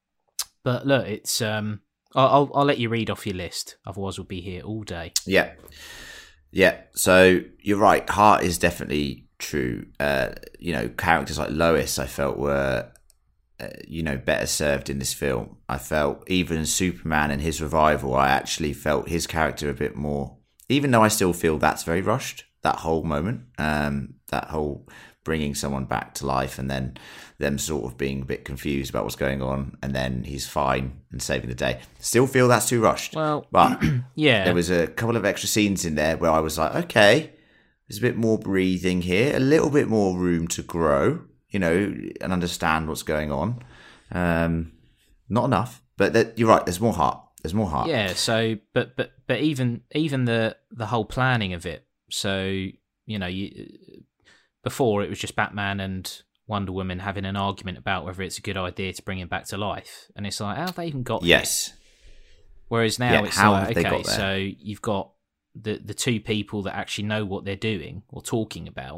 but look, it's um, I'll, I'll I'll let you read off your list, otherwise we'll be here all day. Yeah, yeah. So you're right. Heart is definitely true. Uh, you know, characters like Lois, I felt were, uh, you know, better served in this film. I felt even Superman and his revival, I actually felt his character a bit more. Even though I still feel that's very rushed, that whole moment, um, that whole bringing someone back to life and then them sort of being a bit confused about what's going on, and then he's fine and saving the day. Still feel that's too rushed. Well, but yeah, there was a couple of extra scenes in there where I was like, okay, there's a bit more breathing here, a little bit more room to grow, you know, and understand what's going on. Um, not enough, but that, you're right. There's more heart. There's more heart. Yeah. So, but but but even even the the whole planning of it. So, you know, you before it was just Batman and Wonder Woman having an argument about whether it's a good idea to bring him back to life, and it's like, how have they even got yes here? Whereas now yeah, it's how like, have they okay, got there? so you've got the the two people that actually know what they're doing or talking about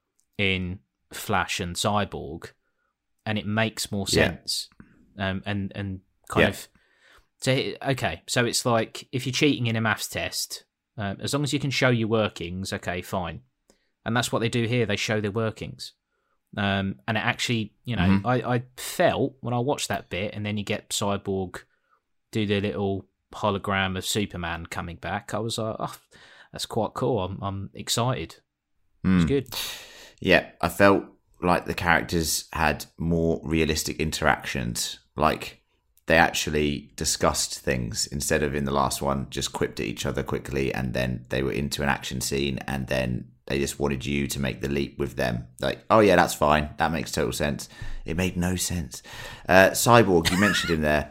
in Flash and Cyborg, and it makes more sense. Yeah. Um, and and kind yeah. of so okay, so it's like if you're cheating in a maths test, um, as long as you can show your workings, okay, fine. And that's what they do here. They show their workings. Um, and it actually, you know, mm-hmm. I, I felt when I watched that bit, and then you get Cyborg do the little hologram of Superman coming back, I was like, oh, that's quite cool. I'm, I'm excited. Mm. It's good. Yeah, I felt like the characters had more realistic interactions. Like, they actually discussed things instead of in the last one, just quipped at each other quickly, and then they were into an action scene, and then they just wanted you to make the leap with them. Like, oh yeah, that's fine. That makes total sense. It made no sense. Uh, Cyborg, you mentioned him there.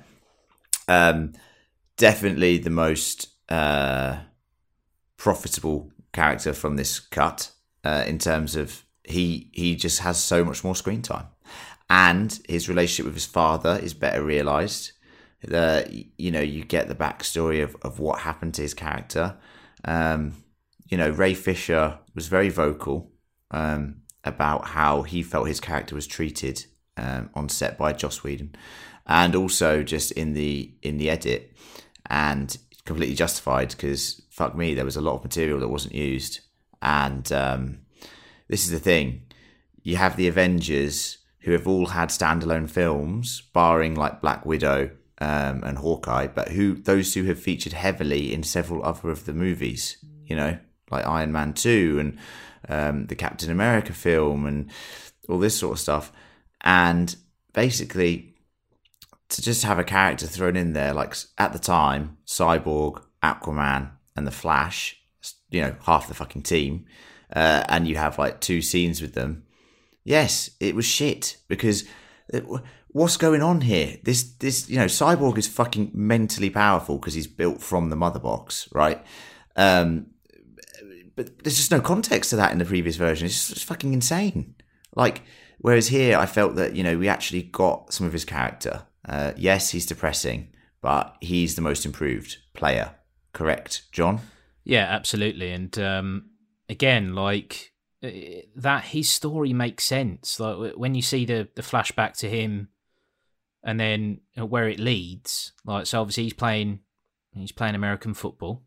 Um, definitely the most uh, profitable character from this cut uh, in terms of he he just has so much more screen time. And his relationship with his father is better realised. The you know, you get the backstory of, of what happened to his character. Um, you know, Ray Fisher was very vocal um, about how he felt his character was treated um, on set by Joss Whedon, and also just in the in the edit, and completely justified, because fuck me, there was a lot of material that wasn't used. And um, this is the thing: you have the Avengers, who have all had standalone films, barring like Black Widow um, and Hawkeye, but who those two have featured heavily in several other of the movies, you know, like Iron Man two and um, the Captain America film and all this sort of stuff. And basically, to just have a character thrown in there, like at the time, Cyborg, Aquaman, and the Flash, you know, half the fucking team, uh, and you have like two scenes with them. Yes, it was shit, because it, what's going on here? This, this, you know, Cyborg is fucking mentally powerful because he's built from the mother box, right? Um, but there's just no context to that in the previous version. It's just it's fucking insane. Like, whereas here, I felt that, you know, we actually got some of his character. Uh, yes, he's depressing, but he's the most improved player. Correct, John? Yeah, absolutely. And um, again, like, that his story makes sense. Like, when you see the, the flashback to him and then where it leads, like, so obviously he's playing, he's playing American football,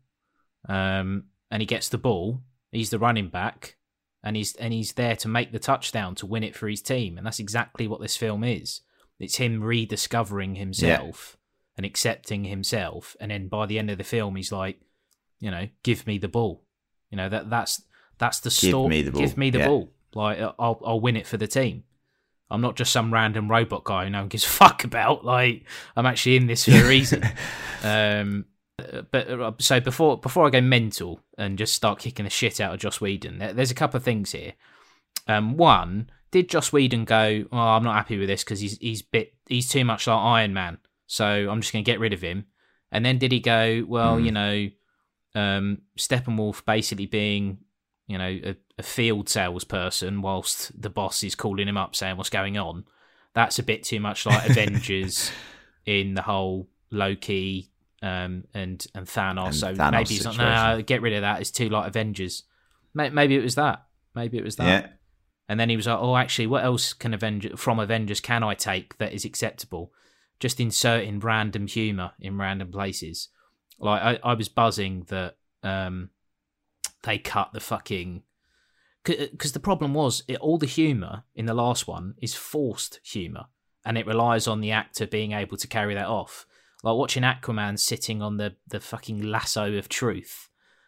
um, and he gets the ball. He's the running back. And he's and he's there to make the touchdown to win it for his team, and that's exactly what this film is. It's him rediscovering himself yeah. and accepting himself, and then by the end of the film, he's like, you know, give me the ball. You know that that's that's the story. Give me the ball. Give me the yeah. ball. Like I'll I'll win it for the team. I'm not just some random robot guy who no one gives a fuck about. Like I'm actually in this for a reason. um, But so before before I go mental and just start kicking the shit out of Joss Whedon, there's a couple of things here. Um, one, did Joss Whedon go, "Oh, I'm not happy with this because he's he's bit he's too much like Iron Man, so I'm just going to get rid of him"? And then did he go, "Well, mm. you know, um, Steppenwolf basically being, you know, a, a field salesperson whilst the boss is calling him up saying what's going on? That's a bit too much like Avengers in the whole Loki." Um, and and Thanos, and so Thanos maybe he's not. No, get rid of that. It's too like Avengers. Maybe it was that. Maybe it was that. Yeah. And then he was like, "Oh, actually, what else can Avengers from Avengers can I take that is acceptable? Just inserting random humor in random places." Like I, I was buzzing that um, they cut the fucking because the problem was it, all the humor in the last one is forced humor, and it relies on the actor being able to carry that off. Like watching Aquaman sitting on the, the fucking lasso of truth.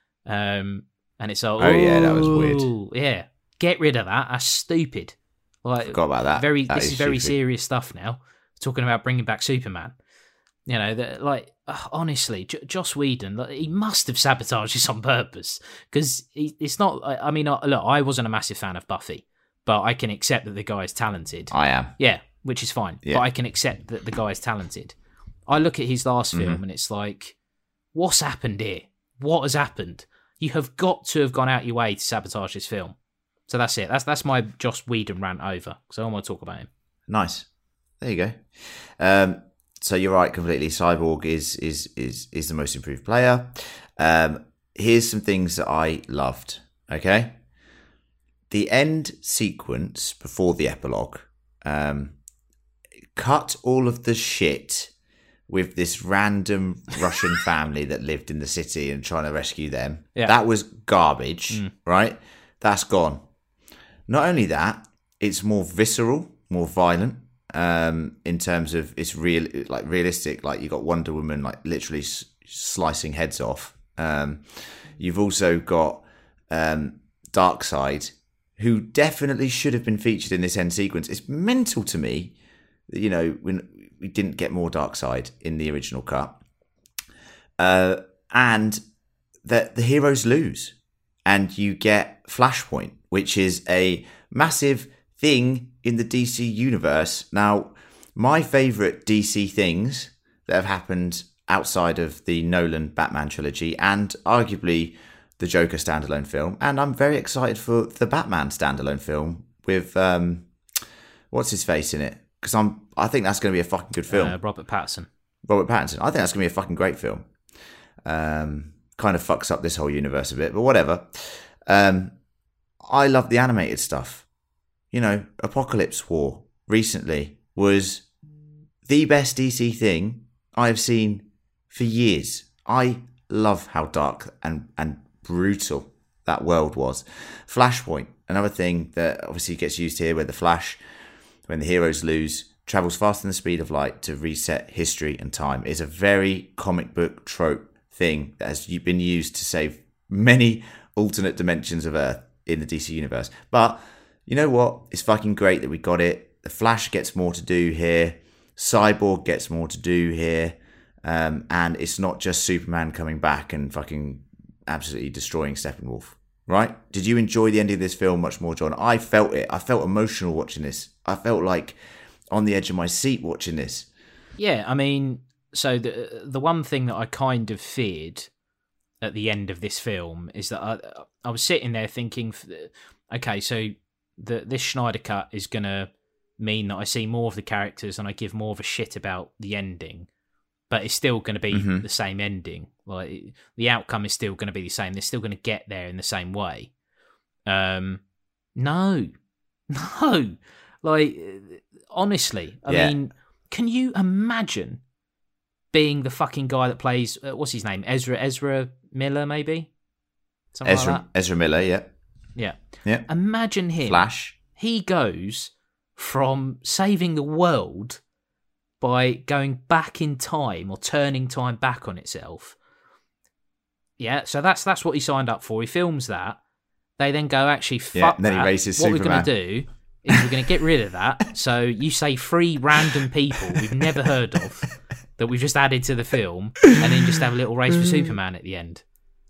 Um, and it's like, oh, yeah, that was weird. Yeah, get rid of that. That's stupid. Like, forgot about that. Very, that this is, is very stupid. serious stuff now. Talking about bringing back Superman. You know, that like, uh, honestly, J- Joss Whedon, like, he must have sabotaged this on purpose. Because it's not, I, I mean, uh, look, I wasn't a massive fan of Buffy, but I can accept that the guy is talented. I am. Yeah, which is fine. Yeah. But I can accept that the guy is talented. I look at his last film mm-hmm. and it's like, what's happened here? What has happened? You have got to have gone out your way to sabotage this film. So that's it. That's that's my Joss Whedon rant over, because I don't want to talk about him. Nice. There you go. Um, so you're right completely. Cyborg is is is is the most improved player. Um, here's some things that I loved. Okay, the end sequence before the epilogue. Um, cut all of the shit with this random Russian family that lived in the city and trying to rescue them. Yeah. That was garbage, mm. right? That's gone. Not only that, it's more visceral, more violent, um, in terms of it's real, like realistic. Like you got Wonder Woman, like literally s- slicing heads off. Um, you've also got um, Darkseid, who definitely should have been featured in this end sequence. It's mental to me, you know, when we didn't get more Darkseid in the original cut, uh, and that the heroes lose, and you get Flashpoint, which is a massive thing in the D C universe. Now, my favourite D C things that have happened outside of the Nolan Batman trilogy and arguably the Joker standalone film, and I'm very excited for the Batman standalone film with um, what's his face in it, because I'm I think that's going to be a fucking good film. Uh, Robert Pattinson. Robert Pattinson. I think that's going to be a fucking great film. Um, kind of fucks up this whole universe a bit, but whatever. Um, I love the animated stuff. You know, Apocalypse War recently was the best D C thing I have seen for years. I love how dark and, and brutal that world was. Flashpoint, another thing that obviously gets used here, where the Flash, when the heroes lose, travels faster than the speed of light to reset history and time, is a very comic book trope thing that has been used to save many alternate dimensions of Earth in the D C universe. But you know what? It's fucking great that we got it. The Flash gets more to do here. Cyborg gets more to do here. Um, and it's not just Superman coming back and fucking absolutely destroying Steppenwolf. Right? Did you enjoy the ending of this film much more, John? I felt it. I felt emotional watching this. I felt like on the edge of my seat watching this. Yeah, I mean, so the the one thing that I kind of feared at the end of this film is that I, I was sitting there thinking, okay, so the, this Schneider cut is going to mean that I see more of the characters and I give more of a shit about the ending, but it's still going to be Mm-hmm. the same ending. Like the outcome is still going to be the same. They're still going to get there in the same way. Um, no, no. Like, honestly, I Yeah. mean, can you imagine being the fucking guy that plays, uh, what's his name? Ezra Ezra Miller, maybe? Something Ezra like that? Ezra Miller, yeah. Yeah. Yeah. Imagine him. Flash. He goes from saving the world by going back in time or turning time back on itself. Yeah, so that's that's what he signed up for. He films that. They then go, actually, fuck Yeah, and then he that. races What we're Superman. going to do is we're going to get rid of that. So you say three random people we've never heard of that we've just added to the film, and then just have a little race for Superman at the end.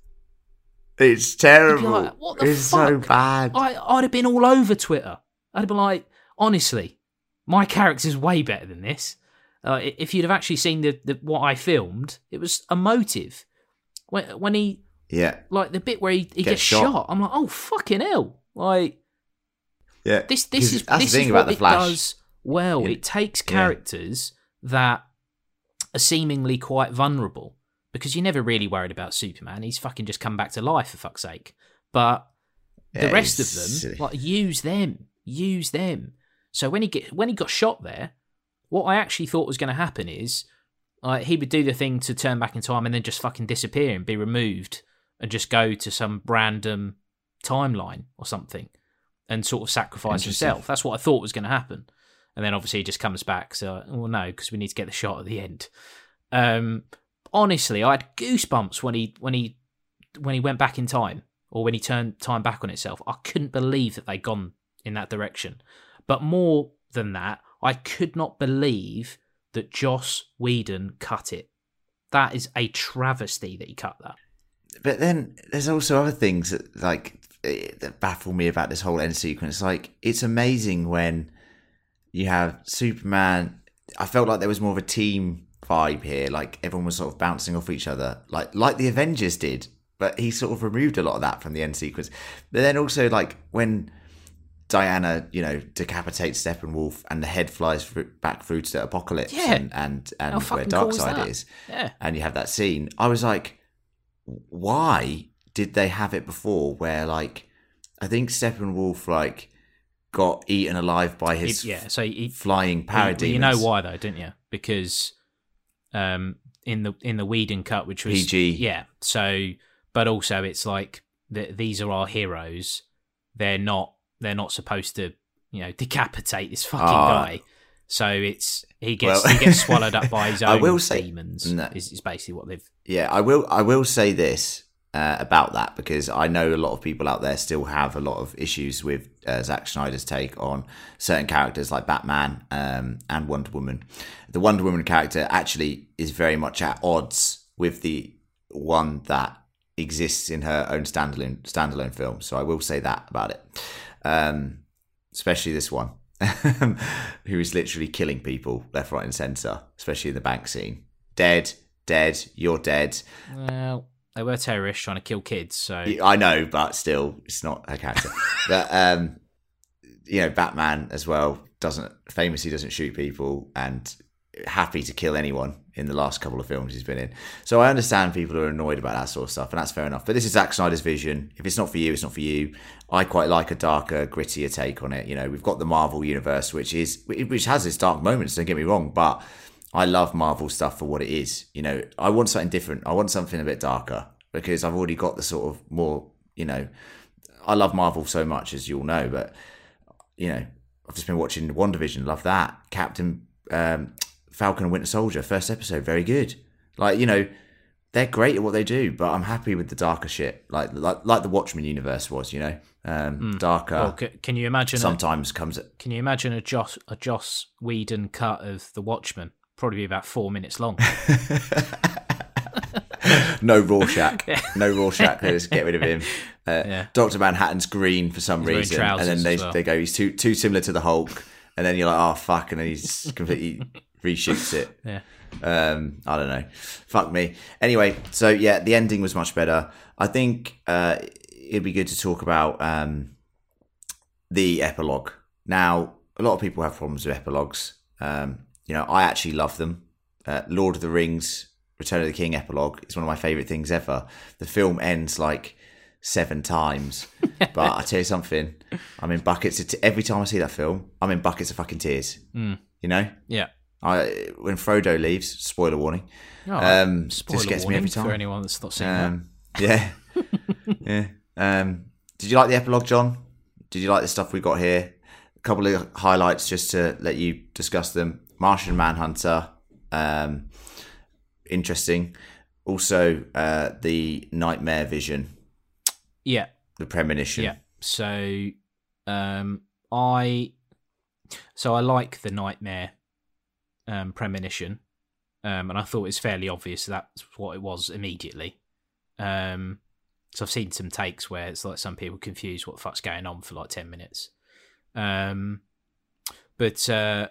It's You'd be terrible. like, what the It's so fuck? bad. I, I'd have been all over Twitter. I'd have been like, honestly, my character's way better than this. Uh, if you'd have actually seen the, the what I filmed, it was emotive. When when he Yeah. like the bit where he, he Gets gets shot. shot. I'm like, oh fucking hell! Like Yeah. this 'Cause this is that's this the thing is about what the it Flash. does well. Yeah. It takes Yeah. characters that are seemingly quite vulnerable, because you're never really worried about Superman. He's fucking just come back to life, for fuck's sake. But the Yeah, rest of he's them, silly. like, use them, use them. So when he get when he got shot there, what I actually thought was going to happen is like he would do the thing to turn back in time and then just fucking disappear and be removed and just go to some random timeline or something and sort of sacrifice Interesting. himself. That's what I thought was going to happen. And then obviously he just comes back. So, well, no, because we need to get the shot at the end. Um, honestly, I had goosebumps when he when he when he went back in time, or when he turned time back on itself. I couldn't believe that they'd gone in that direction. But more than that, I could not believe that Joss Whedon cut it. That is a travesty that he cut that. But then there's also other things that like eh, that baffle me about this whole end sequence. Like, it's amazing when you have Superman. I felt like there was more of a team vibe here. Like everyone was sort of bouncing off each other, like like the Avengers did. But he sort of removed a lot of that from the end sequence. But then also, like, when Diana, you know, decapitates Steppenwolf and the head flies through, back through to Apocalypse, Yeah. and and, and How where fucking cool is Darkseid that? is, Yeah. and you have that scene. I was like, why did they have it before? Where, like, I think Steppenwolf like got eaten alive by his He- yeah, so he, flying parademons. Well, you know why though, didn't you? Because um, in the in the Whedon cut, which was P G. yeah. So, but also it's like the, these are our heroes. They're not. They're not supposed to, you know, decapitate this fucking Oh. guy. So it's he gets Well- he gets swallowed up by his I own will say- demons. No. Is, is basically what they've. Yeah, I will. I will say this uh, about that, because I know a lot of people out there still have a lot of issues with uh, Zack Snyder's take on certain characters like Batman um, and Wonder Woman. The Wonder Woman character actually is very much at odds with the one that exists in her own standalone standalone film. So I will say that about it, um, especially this one, who is literally killing people left, right, and centre, especially in the bank scene. Dead. Dead, you're dead. Well, they were terrorists trying to kill kids, so I know, but still, it's not her character. But um, you know, Batman as well doesn't famously doesn't shoot people, and happy to kill anyone in the last couple of films he's been in. So I understand people are annoyed about that sort of stuff, and that's fair enough. But this is Zack Snyder's vision. If it's not for you, it's not for you. I quite like a darker, grittier take on it. You know, we've got the Marvel universe, which is which has its dark moments. Don't get me wrong, but I love Marvel stuff for what it is. You know, I want something different. I want something a bit darker, because I've already got the sort of more, you know, I love Marvel so much, as you all know, but, you know, I've just been watching WandaVision, love that. Captain um, Falcon and Winter Soldier, first episode, very good. Like, you know, they're great at what they do, but I'm happy with the darker shit, like like, like the Watchmen universe was, you know, um, Mm. darker. Well, c- can you imagine? Sometimes a, comes. At, Can you imagine a Joss a Joss Whedon cut of The Watchmen? Probably be about four minutes long. No Rorschach. No Rorschach. They just get rid of him. Uh, Yeah. Doctor Manhattan's green for some He's wearing reason. And then trousers they as well. they go, he's too too similar to the Hulk. And then you're like, oh, fuck. And then he's completely reshoots it. Yeah. Um, I don't know. Fuck me. Anyway, so yeah, the ending was much better. I think uh, it'd be good to talk about um, the epilogue. Now, a lot of people have problems with epilogues. Um, you know, I actually love them. Uh, Lord of the Rings, Return of the King epilogue is one of my favourite things ever. The film ends like seven times, but I tell you something, I'm in buckets of t- every time I see that film. I'm in buckets of fucking tears. Mm. You know, yeah. I when Frodo leaves, spoiler warning. Oh, um, spoiler just gets me warning every time. for anyone that's not seen um, Yeah, yeah. Um, did you like the epilogue, John? Did you like the stuff we got here? A couple of highlights just to let you discuss them. Martian Manhunter, um, interesting. Also, uh, the Nightmare Vision. Yeah. The Premonition. Yeah. So, um, I, so I like the Nightmare, um, Premonition, um, and I thought it was fairly obvious that's what it was immediately. Um, so I've seen some takes where it's like some people confuse what the fuck's going on for like ten minutes. Um, but uh,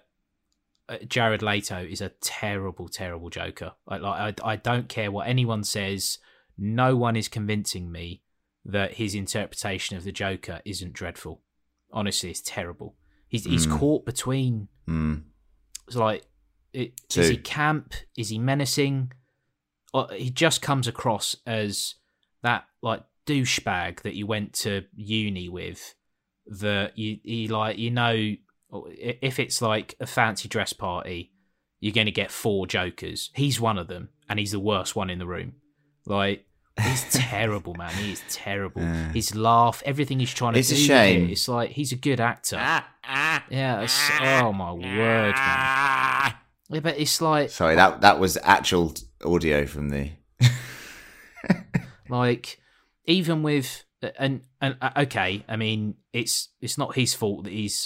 Jared Leto is a terrible, terrible Joker. I, like, I, I don't care what anyone says. No one is convincing me that his interpretation of the Joker isn't dreadful. Honestly, it's terrible. He's he's Mm. caught between. Mm. It's like, it, Two. is he camp? Is he menacing? Or he just comes across as that like douchebag that you went to uni with. That you, you like, you know, if it's like a fancy dress party, you're going to get four Jokers. He's one of them, and he's the worst one in the room. Like, he's terrible, man. He is terrible. Uh, his laugh, everything he's trying to it's do. a shame. It's like he's a good actor. Yeah. It's, oh my word, man. Yeah, but it's like, Sorry, that that was actual audio from the. like, even with and and uh, okay, I mean, it's it's not his fault that he's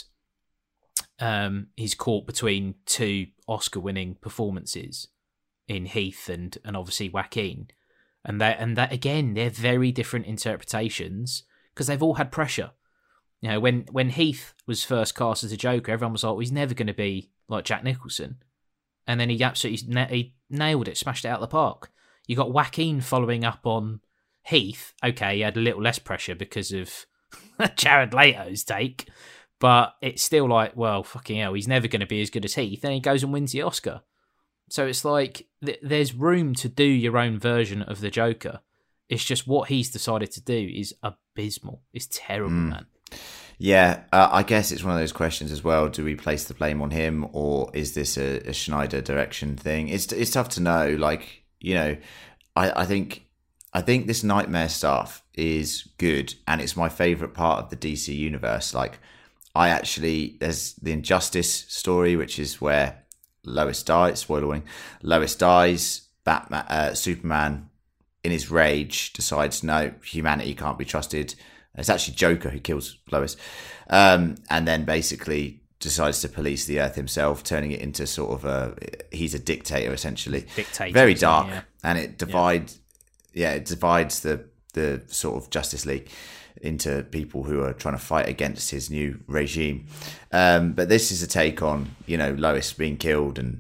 um he's caught between two Oscar-winning performances in Heath and and obviously Joaquin. And that, and that again, they're very different interpretations because they've all had pressure. You know, when, when Heath was first cast as a Joker, everyone was like, well, he's never going to be like Jack Nicholson. And then he absolutely na- he nailed it, smashed it out of the park. You got Joaquin following up on Heath. Okay, he had a little less pressure because of Jared Leto's take, but it's still like, well, fucking hell, he's never going to be as good as Heath. And he goes and wins the Oscar. So it's like th- there's room to do your own version of the Joker. It's just what he's decided to do is abysmal. It's terrible, Mm. man. Yeah, uh, I guess it's one of those questions as well. Do we place the blame on him, or is this a, a Schneider direction thing? It's it's tough to know. Like, you know, I, I think I think this Nightmare stuff is good, and it's my favorite part of the D C universe. Like, I actually there's the Injustice story, which is where Lois dies. Spoiler warning. Lois dies. Batman, uh, Superman, in his rage, decides no, humanity can't be trusted. It's actually Joker who kills Lois, um, and then basically decides to police the Earth himself, turning it into sort of a he's a dictator essentially. Dictator, very dark, yeah. and it divides. Yeah. yeah, it divides the the sort of Justice League into people who are trying to fight against his new regime. Um, but this is a take on, you know, Lois being killed, and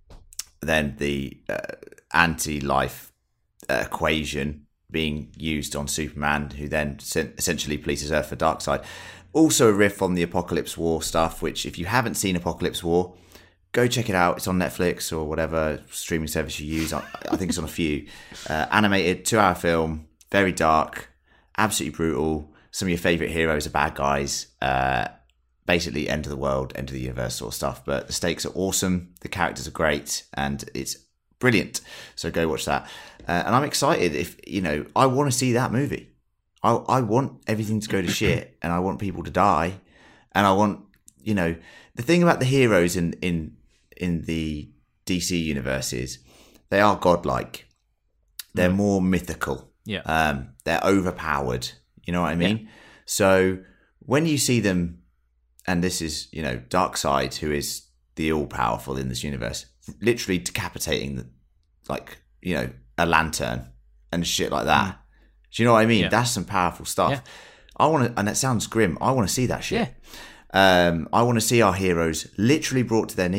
then the uh, anti-life uh, equation being used on Superman, who then essentially polices Earth for Darkseid. Also a riff on the Apocalypse War stuff, which if you haven't seen Apocalypse War, go check it out. It's on Netflix or whatever streaming service you use. I, I think it's on a few. Uh, animated, two-hour film, very dark, absolutely brutal. Some of your favourite heroes are bad guys. Uh, basically end of the world, end of the universe sort of stuff. But the stakes are awesome. The characters are great. And it's brilliant. So go watch that. Uh, and I'm excited if, you know, I want to see that movie. I, I want everything to go to shit, and I want people to die. And I want, you know, the thing about the heroes in, in, in the D C universe is they are godlike. They're more mythical. Yeah. Um, they're overpowered. You know what I mean? Yeah. So when you see them, and this is, you know, Darkseid, who is the all-powerful in this universe, literally decapitating, the, like, you know, a lantern and shit like that. Mm. Do you know what I mean? Yeah. That's some powerful stuff. Yeah. I want to, and it sounds grim, I want to see that shit. Yeah. Um, I want to see our heroes literally brought to their knees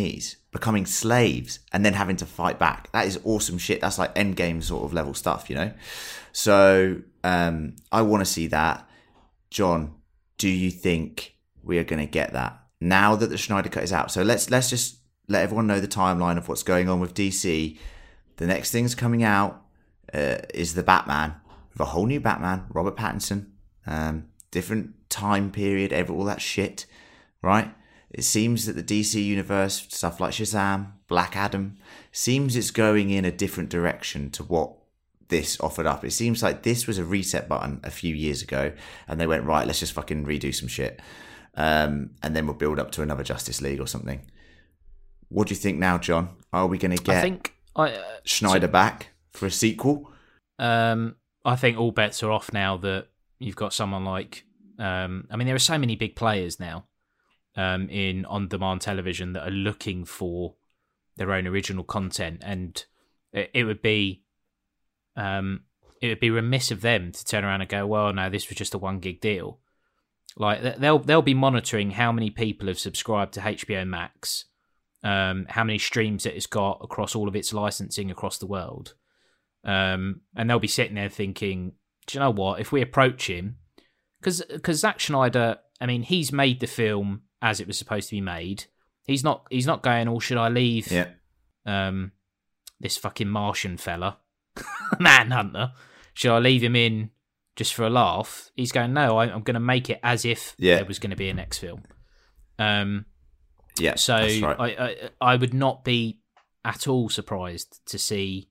becoming slaves and then having to fight back. That is awesome shit. That's like Endgame sort of level stuff, you know? So um, I want to see that. John, do you think we are going to get that now that the Snyder Cut is out? So let's let's just let everyone know the timeline of what's going on with D C. The next thing's coming out uh, is the Batman, with a whole new Batman, Robert Pattinson, um, different time period, every all that shit, right? It seems that the D C universe, stuff like Shazam, Black Adam, seems it's going in a different direction to what this offered up. It seems like this was a reset button a few years ago, and they went, right, let's just fucking redo some shit. Um, and then we'll build up to another Justice League or something. What do you think now, John? Are we going to get I think I, uh, Schneider so, back for a sequel? Um, I think all bets are off now that you've got someone like... Um, I mean, there are so many big players now um, in on-demand television that are looking for their own original content, and it, it would be um, it would be remiss of them to turn around and go, well, no, this was just a one-gig deal. Like they'll they'll be monitoring how many people have subscribed to H B O Max, um, how many streams it has got across all of its licensing across the world, um, and they'll be sitting there thinking, do you know what? If we approach him, because because Zack Snyder, I mean, he's made the film as it was supposed to be made. He's not he's not going, oh, should I leave? Yeah. Um, this fucking Martian fella, Manhunter. Should I leave him in just for a laugh? He's going, no, I, I'm going to make it as if yeah. there was going to be a next film. Um, yeah, so that's right. I, I I would not be at all surprised to see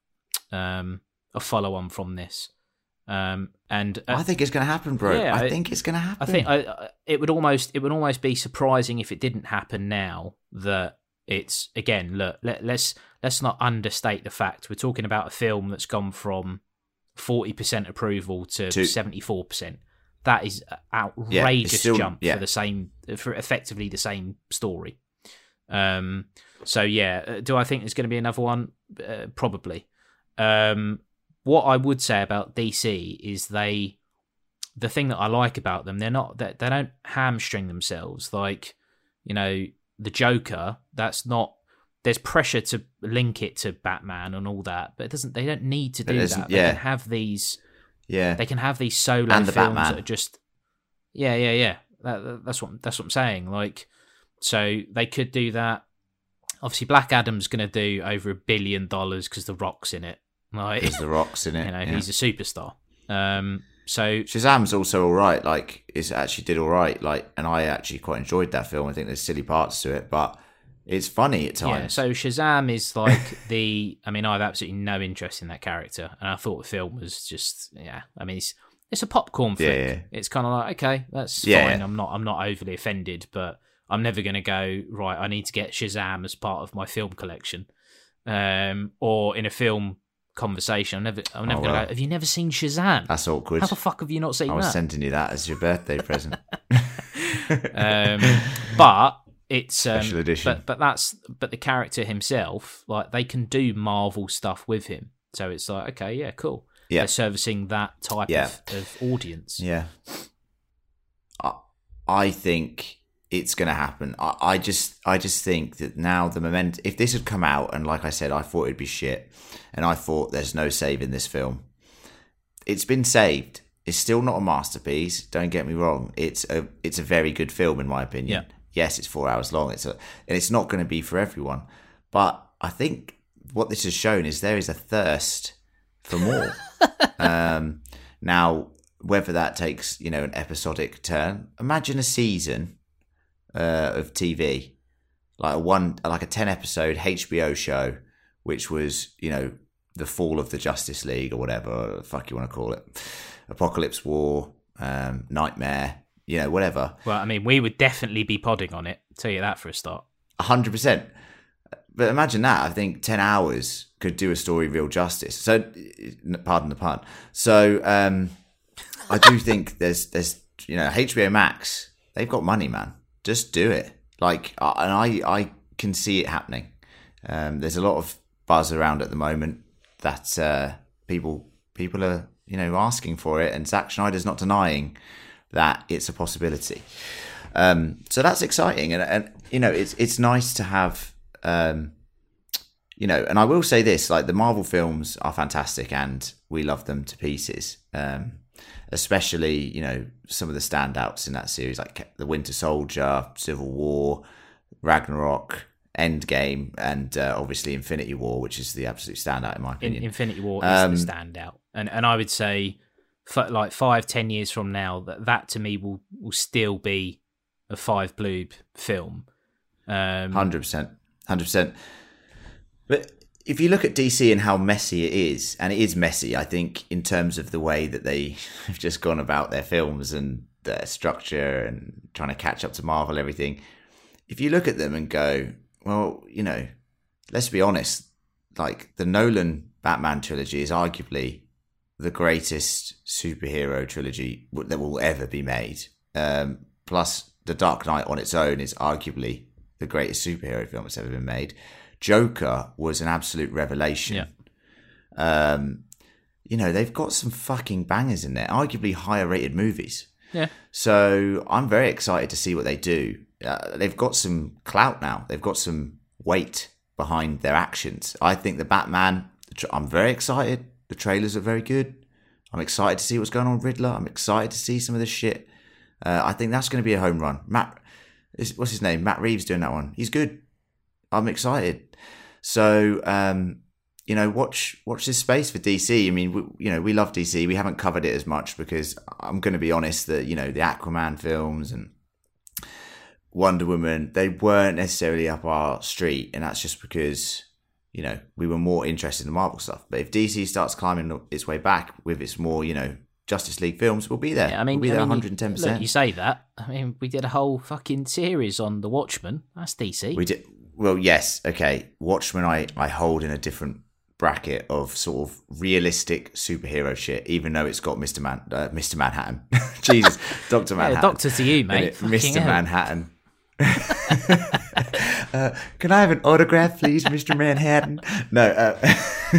um, a follow on from this. Um, and uh, I think it's going to happen, bro. Yeah, I think it's going to happen. I think I, I, it would almost it would almost be surprising if it didn't happen now. That it's again, look, let, let's let's not understate the fact we're talking about a film that's gone from forty percent approval to seventy-four percent. That is an outrageous yeah, still, jump yeah. for the same, for effectively the same story. Um, so yeah, do I think there's going to be another one? Uh, probably. Um, what I would say about D C is they, the thing that I like about them, they're not that they, they don't hamstring themselves. Like, you know, the Joker. That's not. There's pressure to link it to Batman and all that, but it doesn't. They don't need to do that. They yeah. can have these. Yeah, they can have these solo and the films Batman. that are just. Yeah, yeah, yeah. That, that's what that's what I'm saying. Like, so they could do that. Obviously, Black Adam's going to do over a billion dollars because The Rock's in it. Like, because The Rock's in it. You know, yeah. he's a superstar. Um, so Shazam's also all right. Like, it actually did all right. Like, and I actually quite enjoyed that film. I think there's silly parts to it, but it's funny at times. Yeah, so Shazam is like the... I mean, I have absolutely no interest in that character, and I thought the film was just... Yeah, I mean, it's, it's a popcorn flick. Yeah, yeah. It's kind of like, okay, that's yeah, fine. Yeah. I'm not I'm not overly offended, but I'm never going to go, right, I need to get Shazam as part of my film collection. Um, or in a film conversation, I'm never, I'm never oh, going to well. go, have you never seen Shazam? That's awkward. How the fuck have you not seen I was that? sending you that as your birthday present. um, but... It's special um, edition, but but that's but the character himself, like they can do Marvel stuff with him, so it's like okay, yeah, cool. Yeah, they're servicing that type yeah. of, of audience. Yeah, I I think it's going to happen. I, I just I just think that now the moment, if this had come out and like I said, I thought it'd be shit, and I thought there's no saving this film. It's been saved. It's still not a masterpiece. Don't get me wrong. It's a it's a very good film in my opinion. Yeah. Yes, it's four hours long. It's a, and it's not going to be for everyone. But I think what this has shown is there is a thirst for more. um, now, whether that takes, you know, an episodic turn, imagine a season uh, of T V, like a one, like a ten episode H B O show, which was, you know, the fall of the Justice League or whatever the fuck you want to call it, Apocalypse War, um, Nightmare. You know, whatever. Well, I mean, we would definitely be podding on it. Tell you that for a start. A hundred percent. But imagine that. I think ten hours could do a story real justice. So, pardon the pun. So, um, I do think there's, there's, you know, H B O Max. They've got money, man. Just do it. Like, and I, I can see it happening. Um, there's a lot of buzz around at the moment that uh, people, people are, you know, asking for it, and Zack Snyder's not denying that it's a possibility. Um, so that's exciting. And, and, you know, it's it's nice to have um, you know, and I will say this: like the Marvel films are fantastic, and we love them to pieces. Um, especially, you know, some of the standouts in that series, like the Winter Soldier, Civil War, Ragnarok, Endgame, and uh, obviously Infinity War, which is the absolute standout in my opinion. In, Infinity War um, is the standout, and and I would say, for like five, ten years from now, that that to me will will still be a five bloob film. Um, Hundred percent, hundred percent. But if you look at D C and how messy it is, and it is messy, I think, in terms of the way that they have just gone about their films and their structure and trying to catch up to Marvel, everything. If you look at them and go, well, you know, let's be honest, like the Nolan Batman trilogy is arguably the greatest superhero trilogy that will ever be made. Um, plus, The Dark Knight on its own is arguably the greatest superhero film that's ever been made. Joker was an absolute revelation. Yeah. Um, you know, they've got some fucking bangers in there, arguably higher rated movies. Yeah. So I'm very excited to see what they do. Uh, they've got some clout now. They've got some weight behind their actions. I think the Batman, I'm very excited. The trailers are very good. I'm excited to see what's going on with Riddler. I'm excited to see some of this shit. Uh, I think that's going to be a home run. Matt, what's his name? Matt Reeves doing that one. He's good. I'm excited. So, um, you know, watch watch this space for D C. I mean, we, you know, we love D C. We haven't covered it as much because I'm going to be honest that, you know, the Aquaman films and Wonder Woman, they weren't necessarily up our street. And that's just because, you know, we were more interested in the Marvel stuff. But if D C starts climbing its way back with its more, you know, Justice League films, we'll be there. Yeah, I mean, we'll be there I mean, one hundred ten percent. Look, you say that. I mean, we did a whole fucking series on The Watchmen. That's D C. We did. Well, yes, okay. Watchmen, I, I hold in a different bracket of sort of realistic superhero shit, even though it's got Mister Man, uh, Mister Manhattan. Jesus, Doctor Manhattan. Yeah, doctor to you, mate. Mister Manhattan. uh, can I have an autograph, please, Mister Manhattan? No, uh,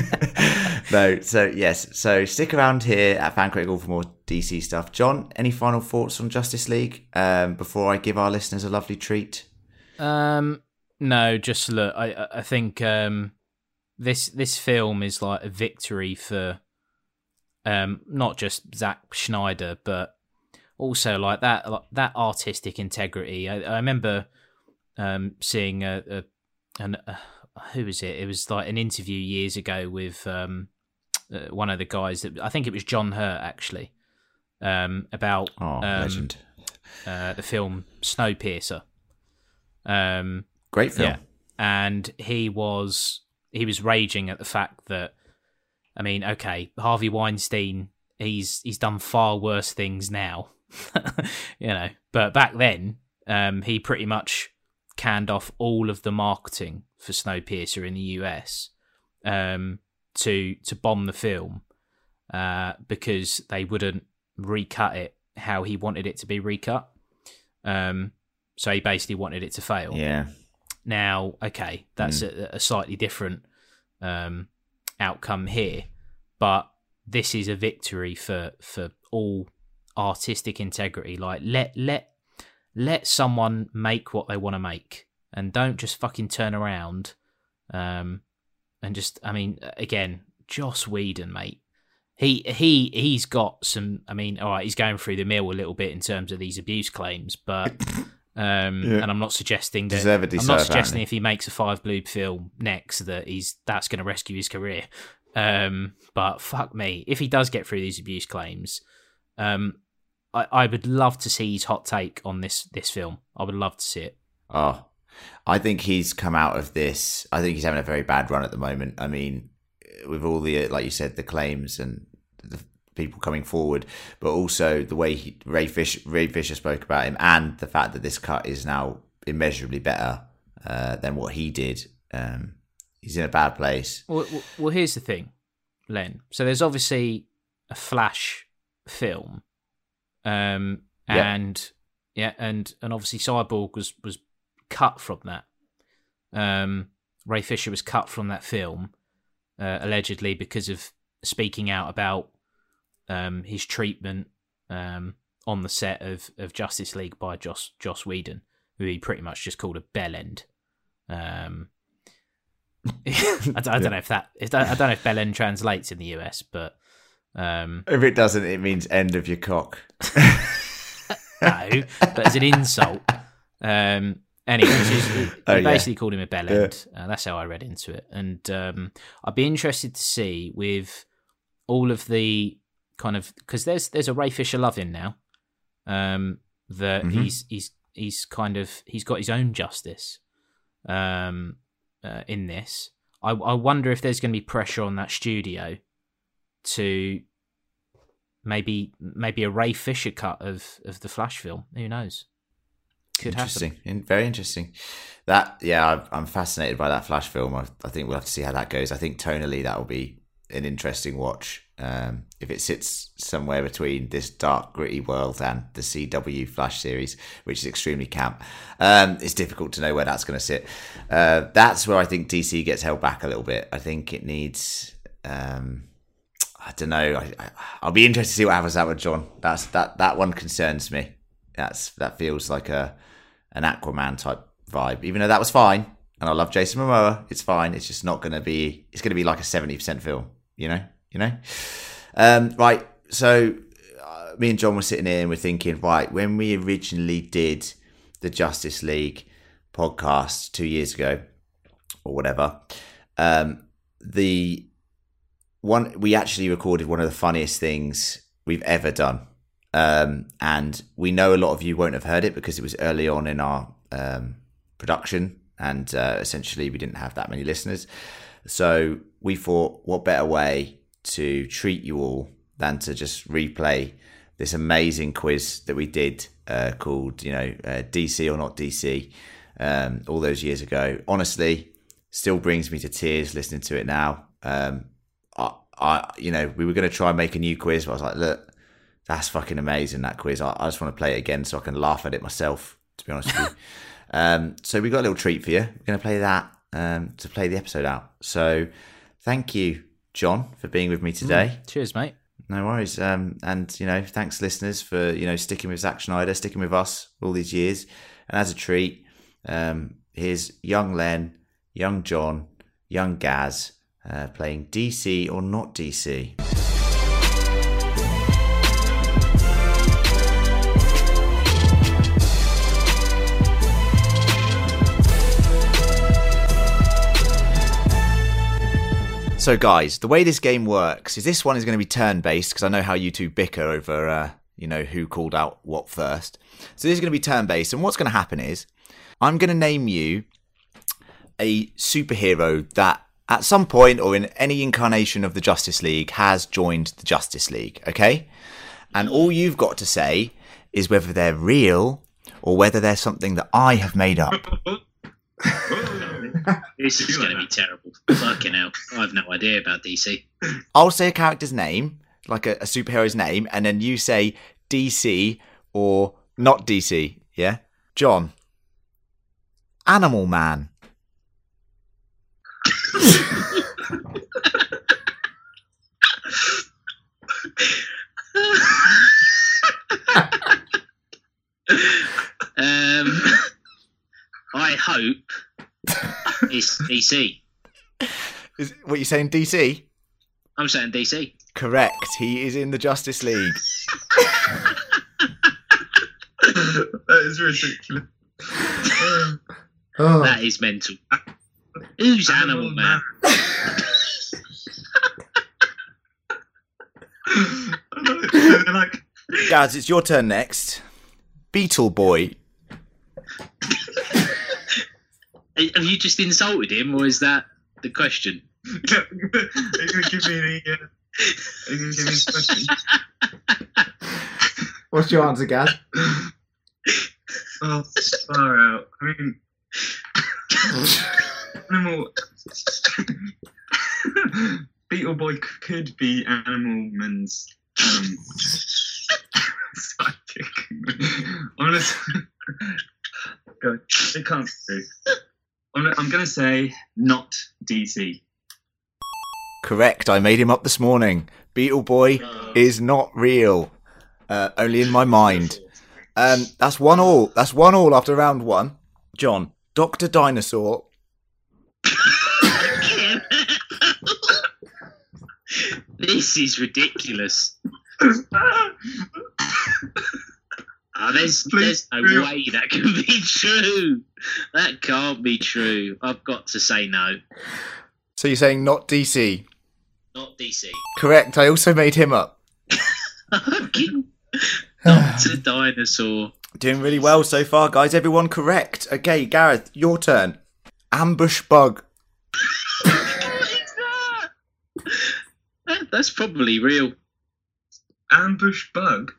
no. So yes, so stick around here at Fan Critical for more D C stuff. John, any final thoughts on Justice League um, before I give our listeners a lovely treat? Um. No, just look. I I think um, this this film is like a victory for um, not just Zack Snyder, but also like that like, that artistic integrity. I, I remember um, seeing a, a an uh, who was it? It was like an interview years ago with um, uh, one of the guys that I think it was John Hurt actually um, about oh, um, legend. Uh, the film Snowpiercer. Um. Great film. Yeah. And he was he was raging at the fact that, I mean, okay, Harvey Weinstein, he's he's done far worse things now, you know. But back then, um, he pretty much canned off all of the marketing for Snowpiercer in the U S um, to to bomb the film uh, because they wouldn't recut it how he wanted it to be recut. Um, so he basically wanted it to fail. Yeah. Now, okay, that's mm. a, a slightly different um, outcome here, but this is a victory for, for all artistic integrity. Like, let let let someone make what they want to make, and don't just fucking turn around um, and just. I mean, again, Joss Whedon, mate. He he he's got some. I mean, all right, he's going through the mill a little bit in terms of these abuse claims, but. Um, yeah. And I'm not suggesting that. Deserve it, I'm deserve, not suggesting if he makes a five bloob film next that he's that's going to rescue his career. Um, but fuck me, if he does get through these abuse claims, um, I, I would love to see his hot take on this this film. I would love to see it. Oh, I think he's come out of this. I think he's having a very bad run at the moment. I mean, with all the like you said, the claims and the people coming forward, but also the way he, Ray Fisher, Ray Fisher spoke about him, and the fact that this cut is now immeasurably better uh, than what he did. Um, he's in a bad place. Well, well, here's the thing, Len. So there's obviously a Flash film, um, and yep. yeah, and and obviously Cyborg was was cut from that. Um, Ray Fisher was cut from that film uh, allegedly because of speaking out about. Um, his treatment um, on the set of, of Justice League by Joss Joss Whedon, who he pretty much just called a bellend. Um, I, don't, I don't know if that. If that I don't know if Belen translates in the U S, but um, if it doesn't, it means end of your cock. no, but as an insult. Um, anyway, they oh, yeah. basically called him a bellend. Yeah. Uh, that's how I read into it, and um, I'd be interested to see with all of the kind of because there's there's a Ray Fisher love-in now. Um, that mm-hmm. he's he's he's kind of he's got his own justice. Um, uh, in this, I, I wonder if there's going to be pressure on that studio to maybe maybe a Ray Fisher cut of, of the Flash film. Who knows? Could interesting, happen. In, very interesting. That yeah, I'm fascinated by that Flash film. I, I think we'll have to see how that goes. I think tonally that will be an interesting watch. Um, if it sits somewhere between this dark, gritty world and the C W Flash series, which is extremely camp, um, it's difficult to know where that's going to sit. Uh, that's where I think D C gets held back a little bit. I think it needs. Um, I don't know. I, I, I'll be interested to see what happens out with John. That's that. That one concerns me. That's that feels like a an Aquaman type vibe. Even though that was fine, and I love Jason Momoa, it's fine. It's just not going to be. It's going to be like a seventy percent film. You know. You know, um, right. So uh, me and John were sitting here and we're thinking, right, when we originally did the Justice League podcast two years ago or whatever, um, the one we actually recorded one of the funniest things we've ever done, um, and we know a lot of you won't have heard it because it was early on in our um, production, and uh, essentially we didn't have that many listeners. So we thought, what better way to treat you all than to just replay this amazing quiz that we did uh, called, you know, uh, D C or not D C um, all those years ago. Honestly, still brings me to tears listening to it now. Um, I, I, you know, we were going to try and make a new quiz, but I was like, look, that's fucking amazing, that quiz. I, I just want to play it again so I can laugh at it myself, to be honest with you. Um, so we got a little treat for you. We're going to play that um, to play the episode out. So thank you, John, for being with me today. Mm, cheers, mate. No worries. Um, and, you know, thanks, listeners, for, you know, sticking with Zack Snyder, sticking with us all these years. And as a treat, um, here's young Len, young John, young Gaz, uh, playing D C or not D C. So guys, the way this game works is this one is going to be turn-based because I know how you two bicker over, uh, you know, who called out what first. So this is going to be turn-based, and what's going to happen is I'm going to name you a superhero that at some point or in any incarnation of the Justice League has joined the Justice League, okay? And all you've got to say is whether they're real or whether they're something that I have made up. This is going to be terrible. Fucking hell. I have no idea about D C. I'll say a character's name, like a, a superhero's name, and then you say D C or not D C, yeah? John. Animal Man. um, I hope it's D C. Is what you saying, D C? I'm saying D C. Correct. He is in the Justice League. That is ridiculous. Oh. That is mental. Who's Animal, Animal Man? Man. like... Guys, it's your turn next. Beetle Boy. Have you just insulted him, or is that the question? Are you going to give me the? Uh, are you going to give me the question? What's your answer, Gaz? Oh, far out. I mean, Animal. Beetle Boy could be Animal Man's um, sidekick. Honestly, God, it can't be. I'm, I'm going to say not D C. Correct. I made him up this morning. Beetle Boy uh, is not real. Uh, only in my mind. Um, that's one all. That's one all after round one. John, Doctor Dinosaur. This is ridiculous. Oh, there's, there's no way that can be true. That can't be true. I've got to say no. So you're saying not D C? Not D C. Correct. I also made him up. Doctor Dinosaur. Doing really well so far, guys. Everyone correct. Okay, Gareth, your turn. Ambush bug. What is that? that? That's probably real. Ambush bug?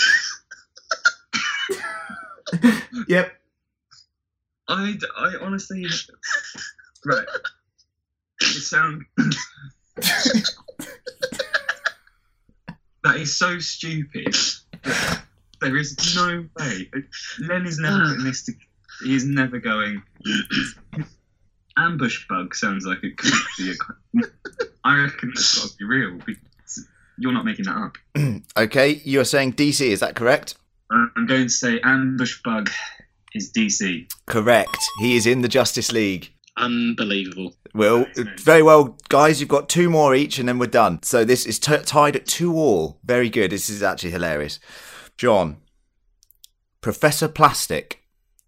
Yep. I, I honestly... Right. It sounds... That is so stupid. There is no way. Len is never putting this to... He is never going... Ambush bug sounds like it could be a... I reckon that's got to be real, because you're not making that up. Okay, you're saying D C, is that correct? I'm going to say ambush bug is D C. Correct. He is in the Justice League. Unbelievable. Well, very well, guys. You've got two more each, and then we're done. So this is t- tied at two all. Very good. This is actually hilarious. John, Professor Plastic.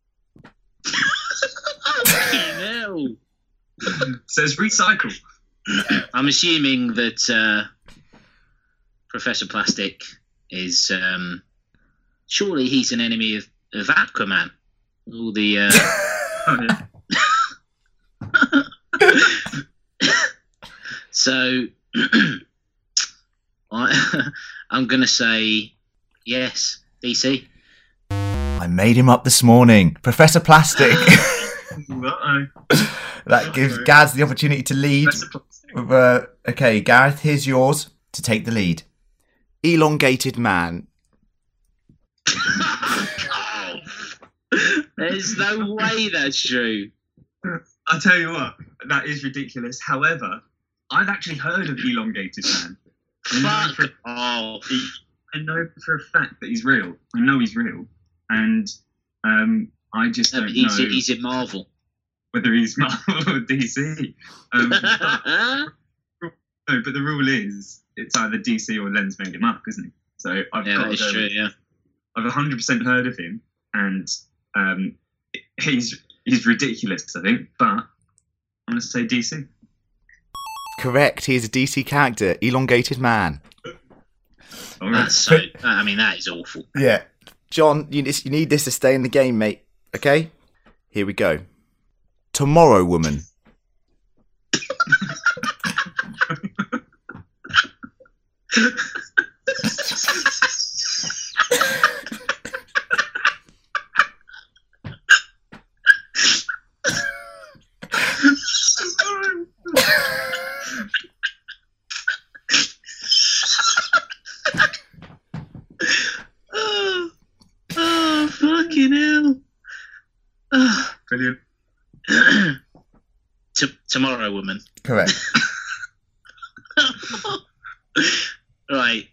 Hell. Says recycle. I'm assuming that uh, Professor Plastic is. Um, surely he's an enemy of, of Aquaman. All the. Uh... So, I, I'm going to say yes, D C. I made him up this morning. Professor Plastic. That gives Gaz the opportunity to lead. Uh, okay, Gareth, here's yours to take the lead. Elongated man. Oh, there's no way that's true. I tell you what, that is ridiculous. However, I've actually heard of elongated man. I know, for, oh. I know for a fact that he's real. I know he's real, and um, I just don't he's, know he's in Marvel. Whether he's Marvel or D C. Um, but, no, but the rule is it's either D C or Len's made him up, isn't it? So I've yeah, got that is to go, true. Yeah, I've one hundred percent heard of him, and um, he's he's ridiculous, I think. But I'm going to say D C. Correct. He is a D C character. Elongated man. That's so. I mean, that is awful. Yeah, John, you you need this to stay in the game, mate. Okay, here we go. Tomorrow Woman. oh, oh, fucking hell. Oh. Brilliant. T- Tomorrow Woman. Correct. Right.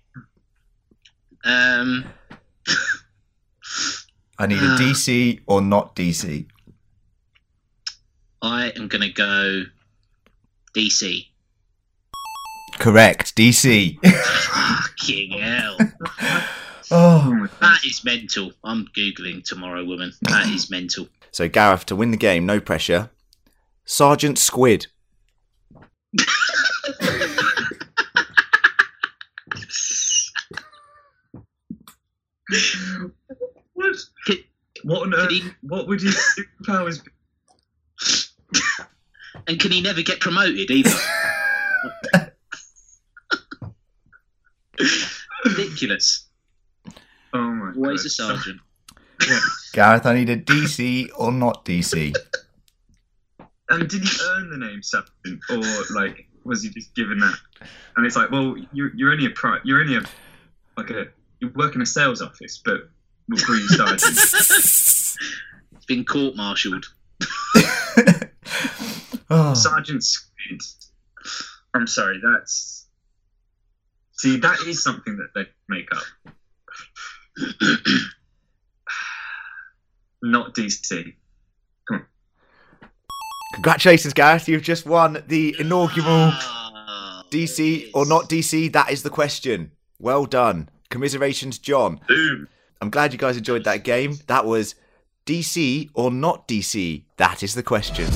Um. I need a D C or not D C. I am going to go D C. Correct. D C. Fucking hell. Oh, that is mental. I'm Googling Tomorrow Woman. That is mental. So, Gareth, to win the game, no pressure. Sergeant Squid. What? Can, what on earth? he, what would his superpowers be? And can he never get promoted either? Ridiculous. Oh my god. Always a sergeant. Yeah. Gareth, I need a D C or not D C. And did he earn the name Sergeant, or like was he just given that? And it's like, well, you're you're only a pri- you're only a like a you work in a sales office, but we'll call you Sergeant. It's been court-martialed. Oh. Sergeant Squid. I'm sorry, that's see that is something that they make up. Not D C. Come on. Congratulations, Gareth. You've just won the inaugural Oh, D C or not D C? That is the question. Well done. Commiserations, John. Boom. I'm glad you guys enjoyed that game. That was D C or not D C? That is the question.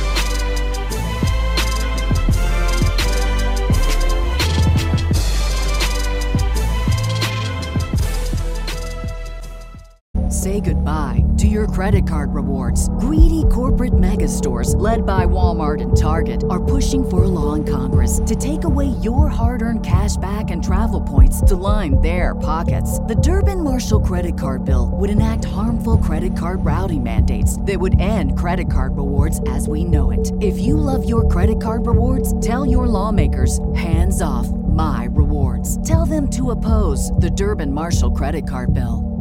Say goodbye to your credit card rewards. Greedy corporate mega stores, led by Walmart and Target, are pushing for a law in Congress to take away your hard-earned cash back and travel points to line their pockets. The Durbin-Marshall credit card bill would enact harmful credit card routing mandates that would end credit card rewards as we know it. If you love your credit card rewards, tell your lawmakers, hands off my rewards. Tell them to oppose the Durbin-Marshall credit card bill.